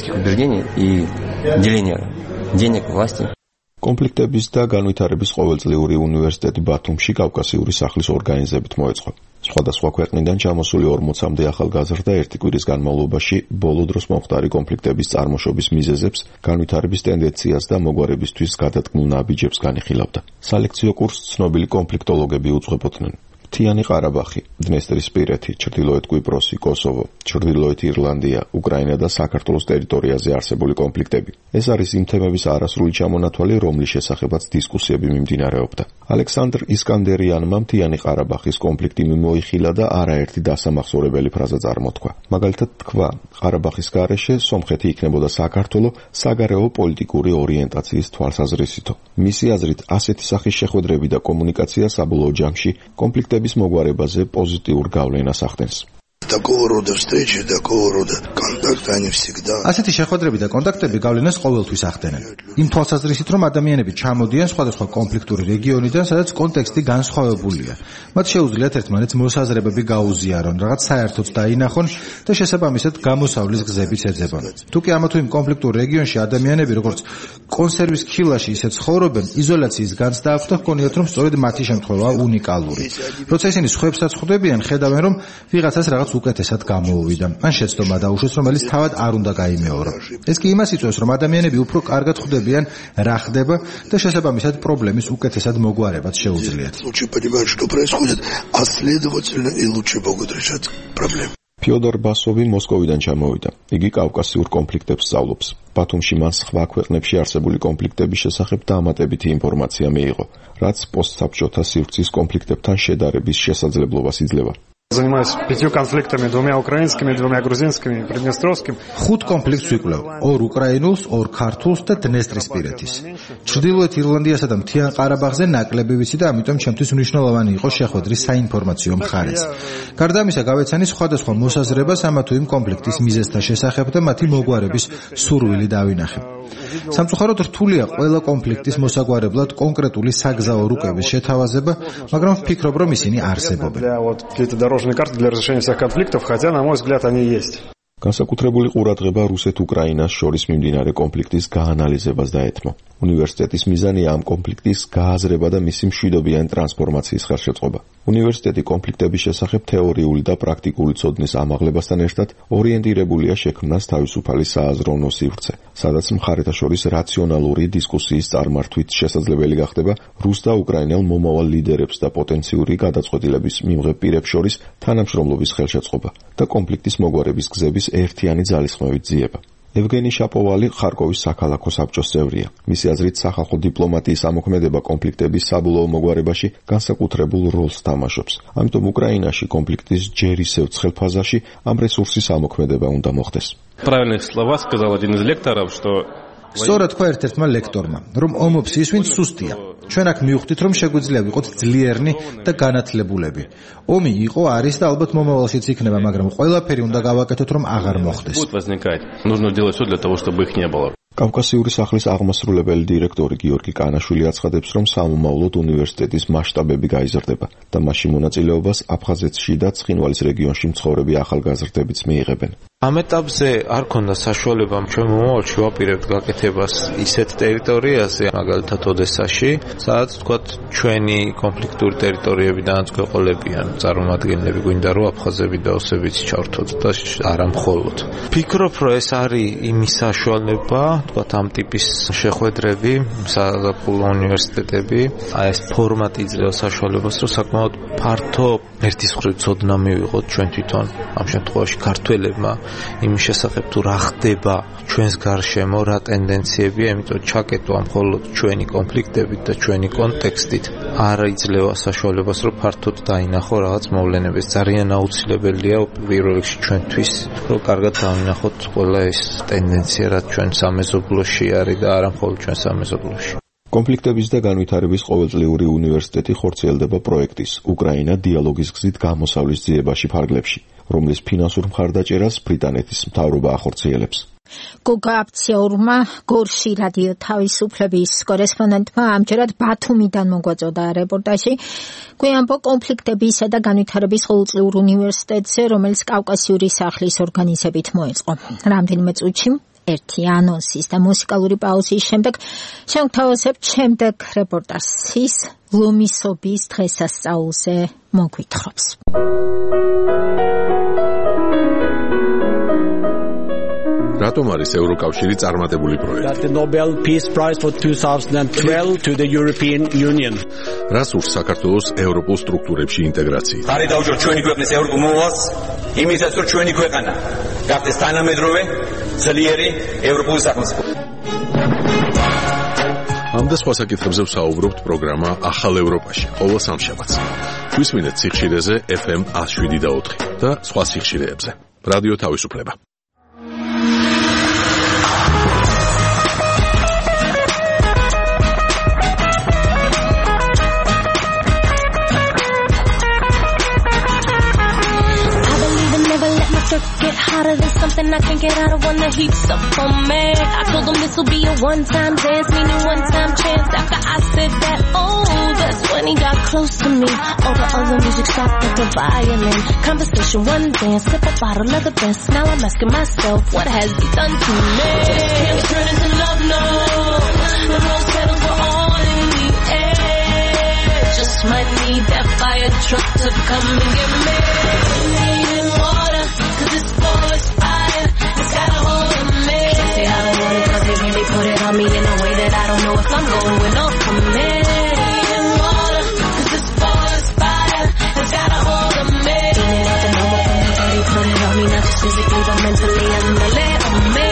კონფლიქტების და განვითარების ყოველწლიური უნივერსიტეტი ბათუმში კავკასიური სახლის ორგანიზებით მოეწყო. სხვადასხვა ქვეყნიდან ჩამოსული 40-მდე ახალგაზრდა ერთი კვირის განმავლობაში ბოლო დროს მომხდარი კონფლიქტების წარმოშობის მიზეზებს, განვითარების ტენდენციას და მოგვარებისთვის გადადგმულ ნაბიჯებს განიხილავდა. სალექციო კურსს ცნობილი კონფლიქტოლოგები უძღვებოდნენ. მთიანი ყარაბაღი, დნესტრისპირეთი, ჩრდილოეთ კვიპროსი, კოსოვო, ჩრდილოეთ ირლანდია, უკრაინა და საქართველოს ტერიტორიაზე არსებული კონფლიქტები. ეს არის იმ თემების არასრული ჩამონათვალი, რომლის შესახებაც დისკუსიები მიმდინარეობდა. ალექსანდრ ისკანდერიანმა მთიანი ყარაბაღის კონფლიქტი მიმოიხილა და არაერთი დასამახსოვრებელი ფრაზა წარმოთქვა. მაგალითად თქვა, ყარაბაღის გარეშე სომხეთი იქნებოდა საქართველო საგარეო პოლიტიკური ორიენტაციის თვალსაზრისითო. მისი აზრით, ასეთი სახის შეხვედრები და კომუნიკაცია საბოლოო ჯამში კონფლიქტების მოგვარებაზე პოზიტიურ გავლენას ახდენს. Такого рода встречи, такого рода контакты, они всегда. ასეთი შეხვედრები და კონტაქტები გავლენას ყოველთვის ახდენენ. იმ თვალსაზრისით, რომ ადამიანები ჩამოდიან სხვადასხვა კონფლიქტური რეგიონიდან, სადაც კონტექსტი განსხვავებულია. მათ შეუძლიათ ერთმანეთს მოსაზრებები გაუზიარონ, რაღაც საერთოც დაინახონ და შესაბამისად გამოსავლის გზებიც ეძებონ. თუკი ამა თუ იმ კონფლიქტურ რეგიონში ადამიანები როგორც კონსერვის ქილაში ისე ცხოვრობენ, იზოლაციის განცდა აქვთ და ჰგონიათ, რომ სწორედ მათი შემთხვევაა უნიკალური. როცა ისინი სხვებსაც ხვდებიან, ხედავენ, რომ ვიღაცას რაღაც უკეთესად გამოუვიდა. ან შეცდომა დაუშვეს, რომელიც თავად არ უნდა გაიმეორო. ეს კი იმას იწვევს, რომ ადამიანები უფრო კარგად ხვდებიან, რა ხდება და შესაბამისად პრობლემის უკეთესად მოგვარებაც შეუძლიათ. Лучше понимают, что происходит, а следовательно и лучше могут решать проблемы. ფიოდორ ბასოვი მოსკოვიდან ჩამოვიდა. იგი კავკასიურ კონფლიქტებს სწავლობს. ბათუმში მან სხვა ქვეყნებში არსებული კონფლიქტების შესახებ დამატებითი ინფორმაცია მიიღო, რაც პოსტსაბჭოთა სივრცის კონფლიქტებთან შედარების შესაძლებლობას იძლევა. Занимаюсь 5 конфликтами, 2 украинскими, 2 грузинскими, приднестровским. 5 კონფლიქტს ვიკვლევ, 2 უკრაინულს, 2 ქართულს და დნესტრისპირეთის. ჩრდილოეთ ირლანდიასა და მთიან ყარაბაღზე ნაკლები ვიცი და ამიტომ ჩემთვის მნიშვნელოვანი იყო შეხვედრის საინფორმაციო მხარეც. გარდა ამისა, გავეცანი სხვადასხვა მოსაზრებას ამა თუ იმ კონფლიქტის მიზეზთა შესახებ და მათი მოგვარების სურვილი დავინახე. სამწუხაროდ რთულია ყველა კონფლიქტის მოსაგვარებლად კონკრეტული საგზაო რუკების შეთავაზება, მაგრამ ვფიქრობ, რომ ისინი არსებობენ. Дорожные карты для разрешения всех конфликтов, хотя, на мой взгляд, они есть. განსაკუთრებული ყურადღება რუსეთ-უკრაინას შორის მიმდინარე კონფლიქტის გაანალიზებას დაეთმო. უნივერსიტეტის მიზანია ამ კონფლიქტის გააზრება და მისი მშვიდობიანი ტრანსფორმაციის ხელშეწყობა. უნივერსიტეტი კონფლიქტების შესახებ თეორიული და პრაქტიკული ცოდნის ამაღლებასთან ერთად ორიენტირებულია შექმნას თავისუფალი სააზროვნო სივრცე, სადაც მხარეთა შორის რაციონალური დისკუსიის წარმართვით შესაძლებელი გახდება რუს და უკრაინელ მომავალ ლიდერებს და პოტენციური გადაწყვეტილების მიმღებ პირებს შორის თანამშრომლობის ხელშეწყობა და კონფლიქტის მოგვარების გზების ერთიანი ძალისხმევით ძიება. ევგენი შაპოვალი ხარკოვის საქალაქო საბჭოს წევრია. მისი აზრით, სახალხო დიპლომატიის ამოქმედება კონფლიქტების საბოლოო მოგვარებაში განსაკუთრებულ როლს თამაშობს. ამიტომ უკრაინაში კონფლიქტის ჯერ ისევ ცხელ ფაზაში ამ რესურსის ამოქმედება უნდა მოხდეს. Правильные слова сказал один из лекторов, что სწორად თქვა ერთ-ერთმა ლექტორმა, რომ ომობს ის, ვინც სუსტია. ჩვენ აქ მივხვდით, რომ შეგვიძლია ვიყოთ ძლიერნი და განათლებულები. ომი იყო, არის და ალბათ მომავალშიც იქნება, მაგრამ ყველაფერი უნდა გავაკეთოთ, რომ აღარ მოხდეს. Нужно делать все для того, чтобы их не было. კავკასიური სახლის აღმასრულებელი დირექტორი გიორგი კანაშვილი აცხადებს, რომ სამომავლოდ უნივერსიტეტის მასშტაბები გაიზრდება და მასში მონაწილეობას აფხაზეთში და ცხინვალის რეგიონში მცხოვრები ახალგაზრდებიც მიიღებენ. ამ ეტაპზე არ ქონდა საშუალება ჩვენ მომავალში ვაპირებთ გაკეთებას ისეთ ტერიტორიაზე, მაგალითად ოდესაში, სადაც თქვათ ჩვენი კონფლიქტური ტერიტორიებიდანაც გვეყოლებიან წარმომადგენლები, გვინდა რომ აფხაზები და ოსებიც ჩავთოთ და არა მხოლოდ. ფიქრობ, რომ ეს არის იმის საშუალება, თქვათ ამ ტიპის შეხვედრები, საზაფხულო უნივერსიტეტები, აი ეს ფორმატი იძლევა საშუალებას, რომ საკმაოდ ფართო ერთის მხრივ ცოდნა მივიღოთ ჩვენ თვითონ ამ შემთხვევაში ქართველებმა იმის შესახებ თუ რა ხდება ჩვენს გარშემო, რა ტენდენციებია, იმიტომ ჩაკეტვა მხოლოდ ჩვენი კონფლიქტებით და ჩვენი კონტექსტით არ იძლევა საშუალებას, რომ ფართოდ დაინახო რაღაც მოვლენებს. ძალიან აუცილებელია პირველ რიგში ჩვენთვის, რომ კარგად დავინახოთ ყველა ეს ტენდენცია, რაც ჩვენ სამეზობლოში არის და არა მხოლოდ ჩვენ სამეზობლოში. კონფლიქტების და განვითარების ყოველწლიური უნივერსიტეტი ხორციელდება პროექტის უკრაინა დიალოგის გზით გამოსავლის ძიებაში ფარგლებში, რომლის ფინანსურ მხარდაჭერას ბრიტანეთის მთავრობა ახორციელებს. გოგა აფციაურმა გორში რადიო თავისუფლების კორესპონდენტმა ამჯერად ბათუმიდან მოგვაწოდა რეპორტაჟი გვიანბო კონფლიქტებისა და განვითარების ყოველწლიურ უნივერსიტეტზე, რომელიც კავკასიური სახლის ორგანიზებით მოეწყო. რამდენიმე წუთში ერთი ანონსის და მუსიკალური პაუზის შემდეგ შევთავაზებთ შემდეგ რეპორტაჟის ლომისობის დღესასწაულზე მოგვითხრობს. რატომ არის ევროკავშირი წარმატებული პროექტი? The Nobel Peace Prize for 2012 to the European Union. რას ურს საქართველოს ევროპულ სტრუქტურებში ინტეგრაციით? ხარი დავუჯოთ ჩვენი ქვეყნის ევროპულ მოვალს, იმისაც რომ ჩვენი ქვეყანა გახდეს თანამედროვე, ძლიერი ევროპული სახელმწიფო. ამ და სხვა საკითხებზე ვსაუბრობთ პროგრამა ახალ ევროპაში, ყოველ სამშაბათს. გვისმინეთ სიხშირეზე FM 107.4 და სხვა სიხშირეებზე. რადიო თავისუფლება. Get hotter than something I can't get out of when the heat's up on me. I told them this'll be a one-time dance, meaning one-time chance. After I said that, oh, that's when he got close to me. All the other music stopped at the violin. Conversation, one dance, sip a bottle of the best. Now I'm asking myself, what has he done to me? Can't turn into love, no. The rose petals were all in the air. Just might need that fire truck to come and get me. Needing water. Cause this boy's fire, it's got a hold of me. Can't say I don't want it cause they really put it on me in a way that I don't know if I'm going or coming. Needing water, cause this boy's fire, it's got a hold of me. Feeling like the number from me, but he put it on me, not just physically but mentally and the lay on me.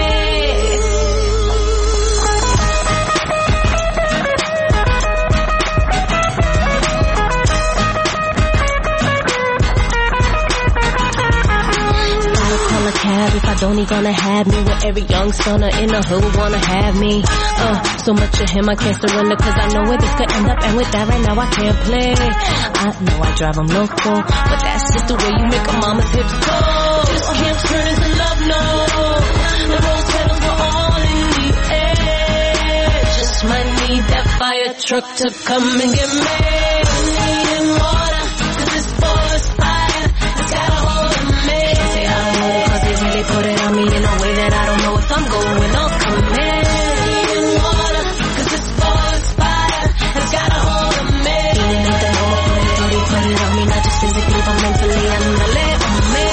If I don't, he gonna have me with every young stunner in the hood wanna have me. So much of him I can't surrender cause I know where this could end up, and with that right now I can't play. I know I drive him loco, but that's just the way you make a mama's hips go. Just can't turn into love, no. The rose petals were all in the air. Just might need that fire truck to come and get me. Needing water, cause this boy's fire, it's got a hold of me. Can't say I don't want it cause they really put it on me in a way that I don't know if I'm going or coming. Needing water, cause this boy's fire, it's got a hold of me. Feeling like the number from me, but he put it on me, not just physically but mentally and the lay on me.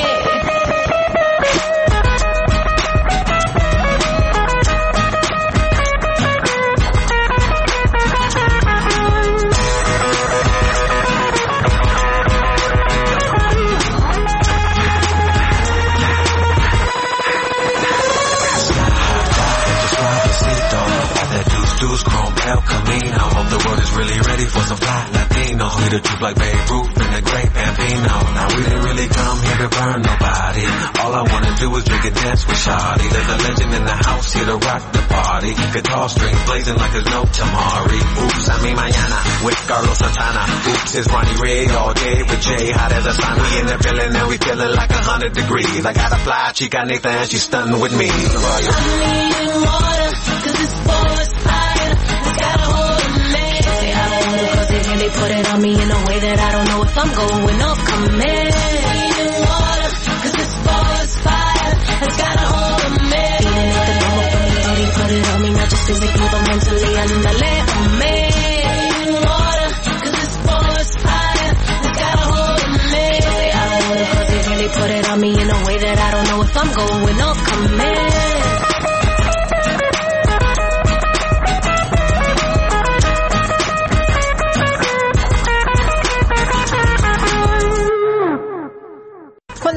Camino. Hope the world is really ready for some fly Latino. We the truth like Babe Ruth and the great Bambino. Now we didn't really come here to burn nobody. All I wanna do is drink and dance with Shawty. There's a legend in the house here to rock the party. Guitar strings blazing like there's no tomorrow. Oops, I mean mañana with Carlos Santana. Oops, it's Ronnie Ray all day with Jay. Hot as a sun. We in the building and we feeling like 100 degrees. I got a fly chica Nathan and she's stunning with me. I need water, cause this boy's fire, it's got a hold of me. Can't say I don't want it cause they really put it on me in a way that I don't know if I'm going or coming. Needing water, cause this boy's fire, it's got a hold of me. Feeling like the number from me, but he put it on me, not just physically but mentally and the lay on me. Needing water, cause this boy's fire, it's got a hold of me. Can't say I don't want it cause they really put it on me in a way that I don't know if I'm going or coming.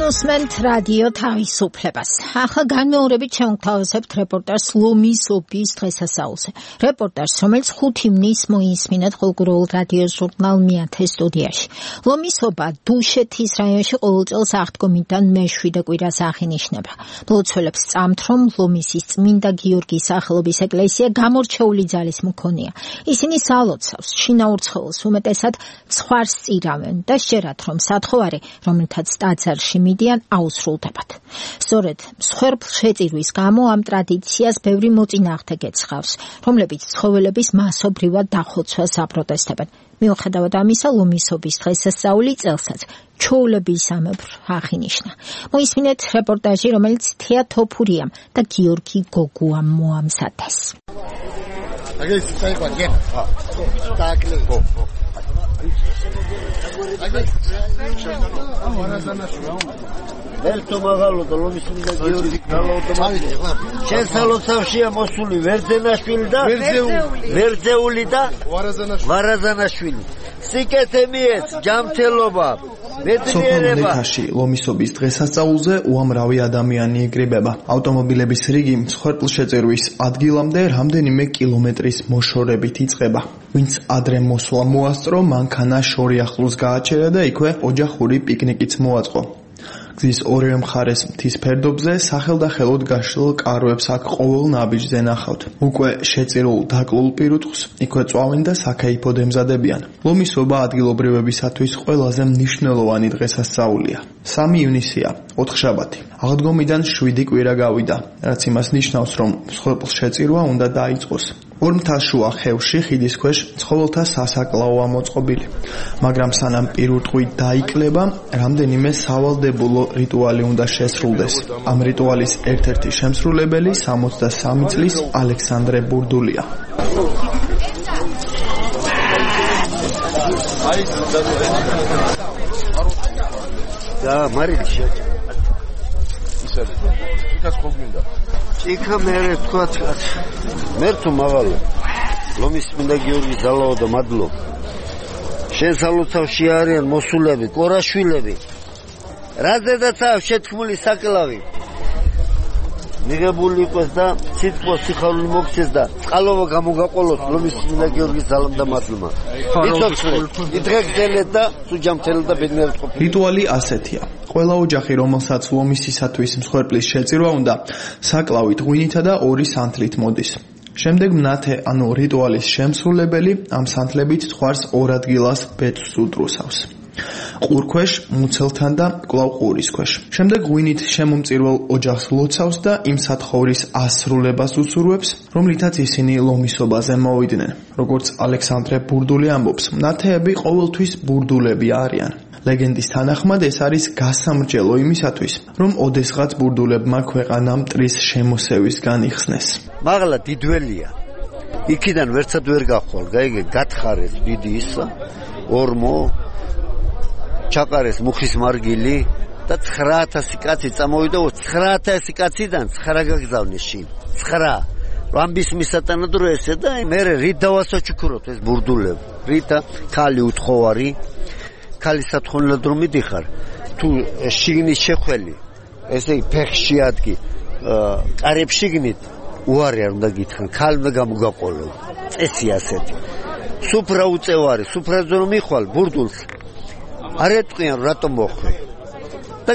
მოსმენთ რადიო თავისუფლებას. ახლა განმეორებით შევთავაზებთ რეპორტაჟს ლომის ოფის დღესასწაულზე. რეპორტაჟს, რომელიც 5 ივნისს მოისმინეთ ხალხურ რადიო ჟურნალ მეათე სტუდიაში. ლომის ოფა დუშეთის რაიონში ყოველ წელს აღდგომიდან მე-7 კვირას აღინიშნება. მლოცველებს წამთ, რომ ლომისის წმინდა გიორგის სახელობის ეკლესია გამორჩეული ძალის მქონეა. ისინი სალოცავს, შინაურ ცხოველს უმეტესად ცხვარს წირავენ და შეერათ, რომ სათხოვარი, რომელთაც ტაძარში მიდიან, აუსრულდებათ. სწორედ მსხვერპლშეწირვის გამო ამ ტრადიციას ბევრი მოწინააღმდეგე გეცხავს, რომლებიც ცხოველების მასობრივად დახოცვას აპროტესტებენ. მიუხედავად ამისა, ლომის ოფის დღესასწაული წელსაც ჩვეულებისამებრ აღინიშნა. მოისმინეთ რეპორტაჟი, რომელიც თეა თოფურიამ და გიორგი გოგუამ მოამზადეს. Verto magalo da lomis minda Georgi შენ სალოცავშია მოსული ვერძენაშვილი და ვერძეული და ვარაზანაშვილი. სიკეთე მიეც, ჯანმრთელობა, მეცნიერება. სოფლში ლომისობის დღესასწაულზე უამრავი ადამიანი იკრიბება. ავტომობილების რიგი მსხვერპლშეწირვის ადგილამდე რამდენიმე კილომეტრის მოშორებით იწყება. ვინც ადრე მოსვლა მოასწრო, მანქანა შორი ახლოს გააჩერა და იქვე ოჯახური პიკნიკიც მოაწყო. გზის ორივე მხარეს მთის ფერდობზე სახელდახელოდ გაშლილ კაროებს აქ ყოველ ნაბიჯზე ნახავთ. უკვე შეწირულ დაკლულ პირუტყვს იქვე წვავენ და საქაიფოდ ემზადებიან. ლომის ობა ადგილობრივებისათვის ყველაზე მნიშვნელოვანი დღესასწაულია. 3 ივნისია, ოთხშაბათი. აღდგომიდან 7 კვირა გავიდა, რაც იმას ნიშნავს, რომ მსხვერპლშეწირვა უნდა დაიწყოს. ორმთაშუა ხევში ხიდის ქვეშ ცხოველთა სასაკლაოა მოწყობილი, მაგრამ სანამ პირუტყვი დაიკლება, რამდენიმე სავალდებულო რიტუალი უნდა შესრულდეს. ამ რიტუალის ერთ-ერთი შემსრულებელი 63 წლის ალექსანდრე ბურდულია. და მარიჩა იქაც ხოგმინდა იქა მე თქვა მე თუ მაღალო ლომის მინდა გიორგი ძალაო და მადლობ შენ სალოცავში არიან მოსულები კორაშვილები რაზედაცაა შეთქმული საკლავი მიღებული იყოს და სიტყვა სიხარული მოგცეს და წყალობა გამოგაყოლოს ლომის მინდა გიორგის ძალამ და მადლობა იდღეგდელეთ და სუჯამთელეთ და ბედნიერად ყოფილ რიტუალი ასეთია. ყველა ოჯახი, რომელსაც ლომისისათვის მსხვერპლის შეწირვა უნდა, საკლავით ღვინითა და 2 სანთლით მოდის. შემდეგ მნათე, ანუ რიტუალის შემსრულებელი ამ სანთლებით ცხვარს 2 ადგილას ბეწვს უდრუსავს. ყურქვეშ, მუცელთან და კვლავ ყურის ქვეშ. შემდეგ ღვინით შემომწირველ ოჯახს ლოცავს და იმ სათხოვრის ასრულებას უსურვებს, რომლითაც ისინი ლომისობაზე მოვიდნენ. როგორც ალექსანდრე ბურდული ამბობს, მნათეები ყოველთვის ბურდულები არიან. ლეგენდის თანახმად ეს არის გასამრჯელო იმისათვის, რომ ოდესღაც ბურდულებმა ქვეყანა მტრის შემოსევისგან იხსნეს. მაღლა დიდველია. იქიდან ვერცად ვერ გახვალ, გაიგე, გათხარეს დიდი ისა, ორმო, ჩაყარეს მუხის მარგილი და 9000 კაცი წამოვიდა, 9000 კაციდან 9 გაგზავნეს შინ. 9. რამბის მისატანად რო ესე და მე რით დავასაჩუქროთ ეს ბურდულები. რითა ქალი უთხოვარი ქალის სათხოვნელად რომ მიდიხარ თუ შიგნის შეხველი ესე ფეხში ადგი კარებს შიგნით უარი არ უნდა გითხრან ქალმა გამოგაყოლო წესი ასეთი სუფრა უწევარი სუფრაზე რომ მიხვალ ბურდულს არ ეტყვიან რატომ მოხვე და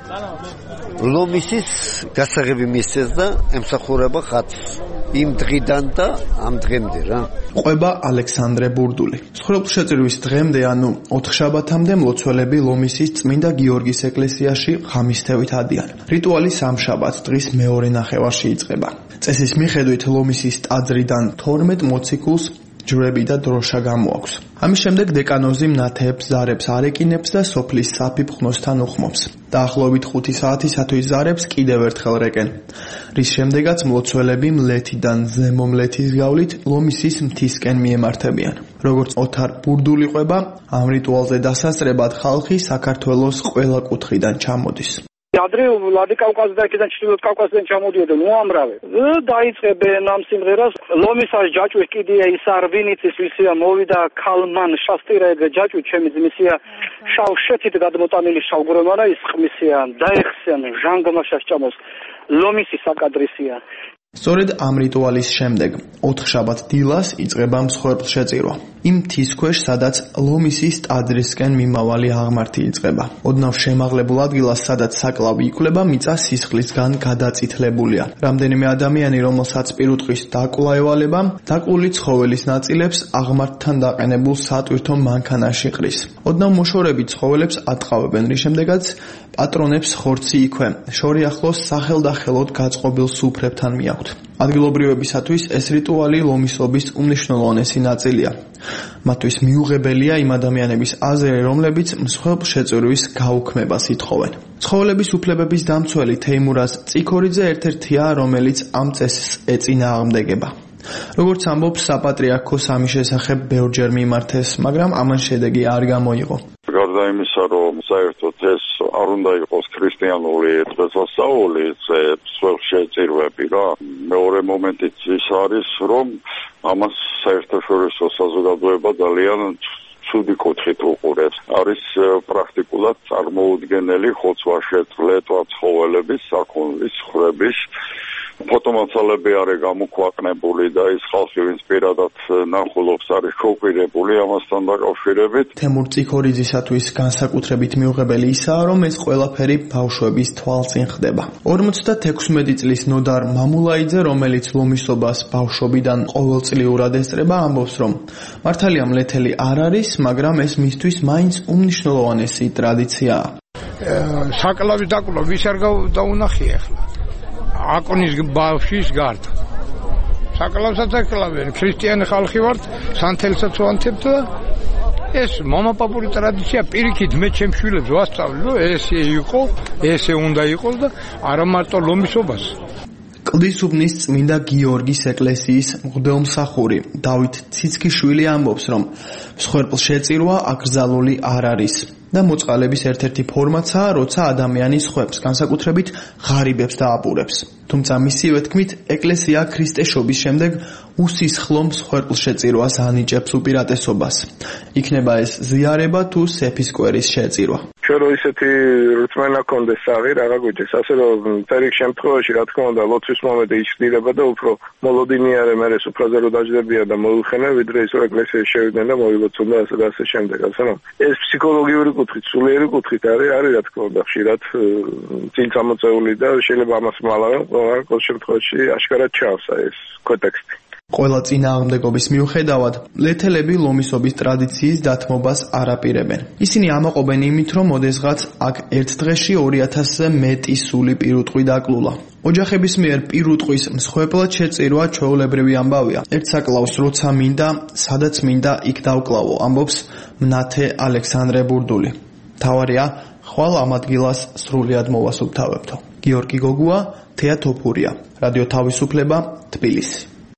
ლომისის გასაღები მისცეს და ემსახურება ხატს იმ დღიდან და ამ დღემდე რა. ყვება ალექსანდრე ბურდული. მსხვერპლშეწირვის დღემდე, ანუ ოთხშაბათამდე მლოცველები ლომისის წმინდა გიორგის ეკლესიაში ღამისთევით ადიან. რიტუალი სამშაბათს დღის მეორე ნახევარში იწყება. წესის მიხედვით ლომისის ტაძრიდან 12 მოციქულს ჯვრები და დროშა გამოაქვს. ამის შემდეგ დეკანოზი მნათეებს ზარებს არეკინებს და სოფლის საფიფხნოსთან უხმობს. დაახლოებით 5 საათისათვის ზარებს კიდევ ერთხელ რეკენ. რის შემდეგაც მლოცველები მლეთიდან ზემო მლეთის გავლით ლომისის მთისკენ მიემართებიან. როგორც ოთარ ბურდული ყვება, ამ რიტუალზე დასასწრებად ხალხი საქართველოს ყველა კუთხიდან ჩამოდის. ადრე ვლადიკავკაზიდან და ჩრდილოეთ კავკასიდან ჩამოდიოდნენ უამრავი. დაიწყებენ ამ სიმღერას ლომისას ჯაჭვი კიდია ის არ ვინიცის ვისია მოვიდა ქალმან შასტირეგ ჯაჭვი ჩემი ძმისია შავ შეთით გადმოტანილი შავგრომარა ის ხმისია დაეხსენ ჟანგმა შასჭამოს ლომისი საკადრისია. სწორედ ამ რიტუალის შემდეგ 4 შაბათ დილას იწყება მსხვერპლშეწირვა. იმ მთის ქვეშ, სადაც ლომისის ტაძრისკენ მიმავალი აღმართი იწყება. ოდნავ შემაღლებულ ადგილას, სადაც საკლავი იკვლება, მიწა სისხლისგან გადაწითლებულია. რამდენიმე ადამიანი, რომელსაც პირუტყვის დაკლა ევალება, დაკლული ცხოველის ნაწილებს აღმართთან დაყენებულ სატვირთო მანქანაში ყრის. ოდნავ მოშორებით ცხოველებს ატყავებენ, რის შემდეგაც პატრონებს ხორცი იქვე, შორი ახლოს სახელდახელოდ გაწყობილ სუფრებთან მიაქვთ. ადგილობრივებისათვის ეს რიტუალი ლომისობის უმნიშვნელოვანესი ნაწილია. მათთვის მიუღებელია იმ ადამიანების აზრი, რომლებიც მსხვერპლშეწირვის გაუქმებას ითხოვენ. ცხოველების უფლებების დამცველი თეიმურაზ წიქორიძე ერთ-ერთია, რომელიც ამ წესს ეწინააღმდეგება. როგორც ამბობს, საპატრიარქო სამის შესახებ ბევრჯერ მიმართეს, მაგრამ ამან შედეგი არ გამოიღო. გარდა იმისა, რომ საერთოდ ეს არ უნდა იყოს ქრისტიანული დღესასწაული, მსხვერპლშეწირვები რა. მეორე მომენტიც ის არის, რომ ამას საერთაშორისო საზოგადოება ძალიან ცუდი კუთხით უყურებს. არის პრაქტიკულად წარმოუდგენელი ხოცვა-შეწლეტვა ცხოველების, საქონლის, ხრების ფოტომაცალები არის გამოქვეყნებული და ის ხალხი, ვინც პირადად ნახულობს, არის შოკირებული ამასთან დაკავშირებით. თემურ წიქორიძისათვის განსაკუთრებით მიუღებელი ისაა, რომ ეს ყველაფერი ბავშვების თვალწინ ხდება. 56 წლის ნოდარ მამულაიძე, რომელიც ლომისობას ბავშვობიდან ყოველწლიურად ესწრება, ამბობს, რომ მართალია მლეთელი არ არის, მაგრამ ეს მისთვის მაინც უმნიშვნელოვანესი ტრადიციაა. საკლავის დაკლა ვის არ დაუნახია ახლა? აკონის ბავშვის გარდა. საკლავსაც აკლავენ, ქრისტიანი ხალხი ვართ, სანთელსაც ვანთებთ და ეს მომაპაპური ტრადიცია პირიქით მე ჩემს შვილებს ვასწავლე, რომ ესე იყო, ესე უნდა იყოს და არა მარტო ლომისობას. კლდისუბნის წმინდა გიორგის ეკლესიის მღვდელმსახური დავით ციცქიშვილი ამბობს, რომ მსხვერპლშეწირვა აკრძალული არ არის და მოწყალების ერთ-ერთი ფორმაცაა, როცა ადამიანი სხვებს, განსაკუთრებით ღარიბებს დააპურებს. თუმცა მისივე თქმით, ეკლესია ქრისტეშობის შემდეგ უსისხლო მსხვერპლშეწირვას ანიჭებს უპირატესობას. იქნება ეს ზიარება თუ სეფისკვერის შეწირვა. ჩვენ რო ისეთი რწმენა კონდეს საღი რაღა გვიჭირს, ასე რომ თერიქ შემთხვევაში რა თქმა უნდა ლოცვის მომენტი იჭრდება და უფრო მოლოდინიარე მერე სუფრაზე რო დაждებია და მოიხენენ, ვიდრე ის რომ ეკლესიაში შევიდნენ და მოილოცონ და ასე შემდეგ, ასე რომ ეს ფსიქოლოგიური კუთხით, სულიერი კუთხით არის რა თქმა უნდა ხშირად წინ წამოწეული და შეიძლება ამას მალავენ, ყოველ შემთხვევაში აშკარად ჩანს ეს კონტექსტი. ყველა წინააღმდეგობის მიუხედავად, ლეთელები ლომისობის ტრადიციის დათმობას არ აპირებენ. ისინი ამაყობენ იმით, რომ ოდესღაც აქ ერთ დღეში 2000-ზე მეტი სული პირუტყვი დაკლულა. ოჯახების მიერ პირუტყვის მსხვერპლად შეწირვა ჩვეულებრივი ამბავია. ერთ საკლავს როცა მინდა, სადაც მინდა, იქ დავკლავო, ამბობს მნათე ალექსანდრე ბურდული. თავარია, ხვალ ამ ადგილას სრულიად მოვასუფთავებთო. გიორგი გოგუა, თეა თოფურია, რადიო თავისუფლება, თბილისი.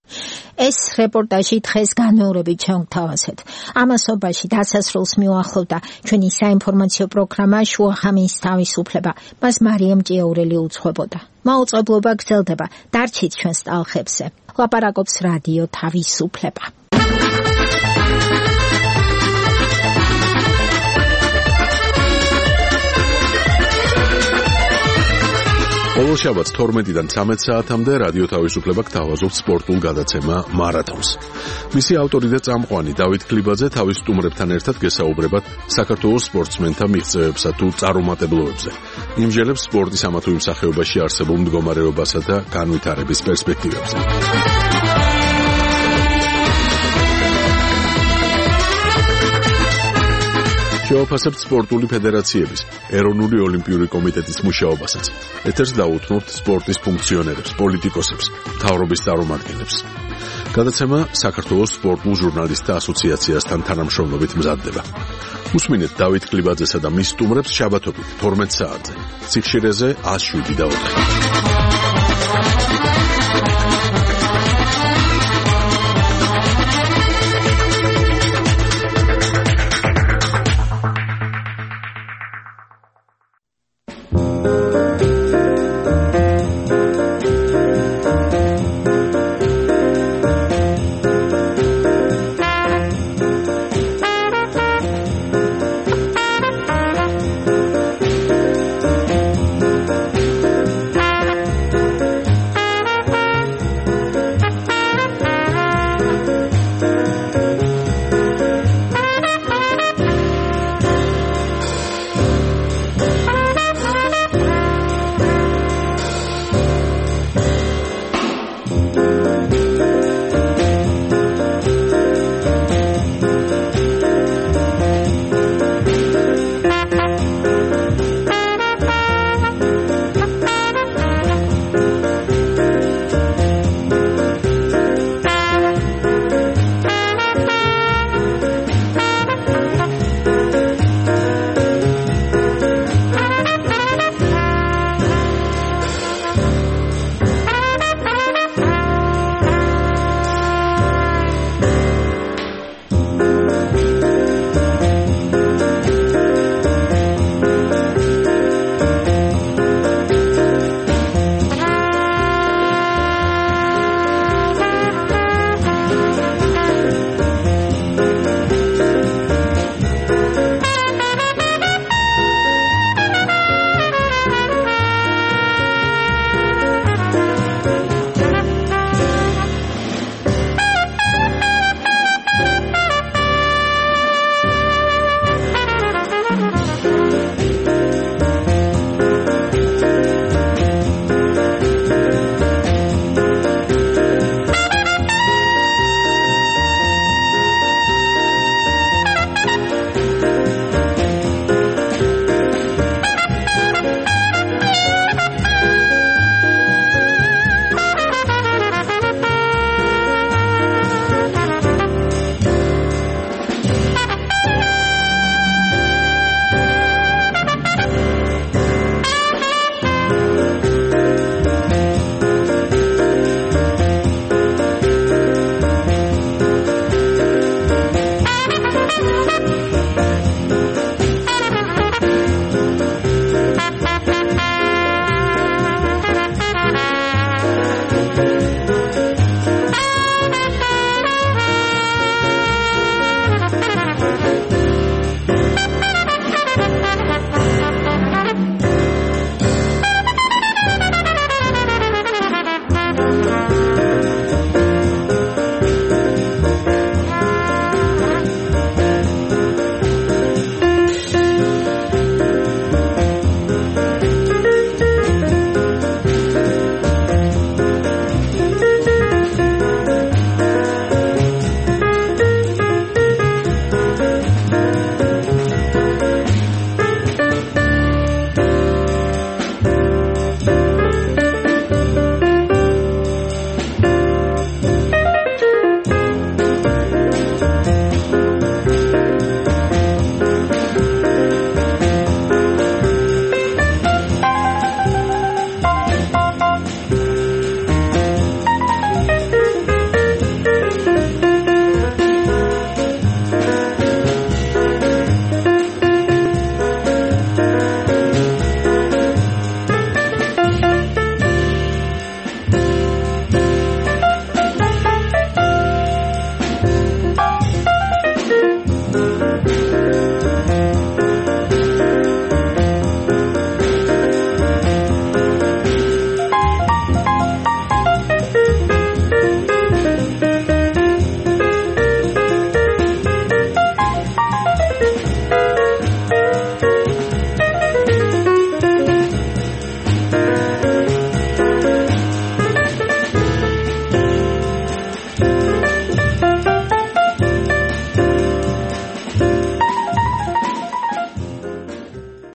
ეს რეპორტაჟი დღეს განმეორებით ჩავთავაზეთ. ამასობაში დასასრულს მიუახლოვდა ჩვენი საინფორმაციო პროგრამა შუა ხამის თავისუფლება. მას მარიამ ჭიაურელი უძღვებოდა. მაუწყებლობა გრძელდება. დარჩით ჩვენს ტალღებზე. ლაპარაკობს რადიო თავისუფლება. ყოველ შაბათს 12-დან 13 საათამდე რადიო თავისუფლება გთავაზობს სპორტულ გადაცემა მარათონს. მისი ავტორი და წამყვანი დავით ქლიბაძე თავის სტუმრებთან ერთად გესაუბრებათ საქართველოს სპორტსმენთა მიღწევებსა თუ წარუმატებლობებზე. იმჟელებს სპორტის ამა თუ იმ სახეობაში არსებულ მდგომარეობასა და განვითარების პერსპექტივებზე. შევაფასებთ სპორტული ფედერაციების, ეროვნული ოლიმპიური კომიტეტის მუშაობასაც. ეთერს დაუთმობთ სპორტის ფუნქციონერებს, პოლიტიკოსებს, მთავრობის წარმომადგენლებს. გადაცემა საქართველოს სპორტულ ჟურნალისტთა ასოციაციასთან თანამშრომლობით მზადდება. უსმინეთ დავით ქლიბაძესა და მის სტუმრებს შაბათობით 12 საათზე. სიხშირეზე 107 და 4.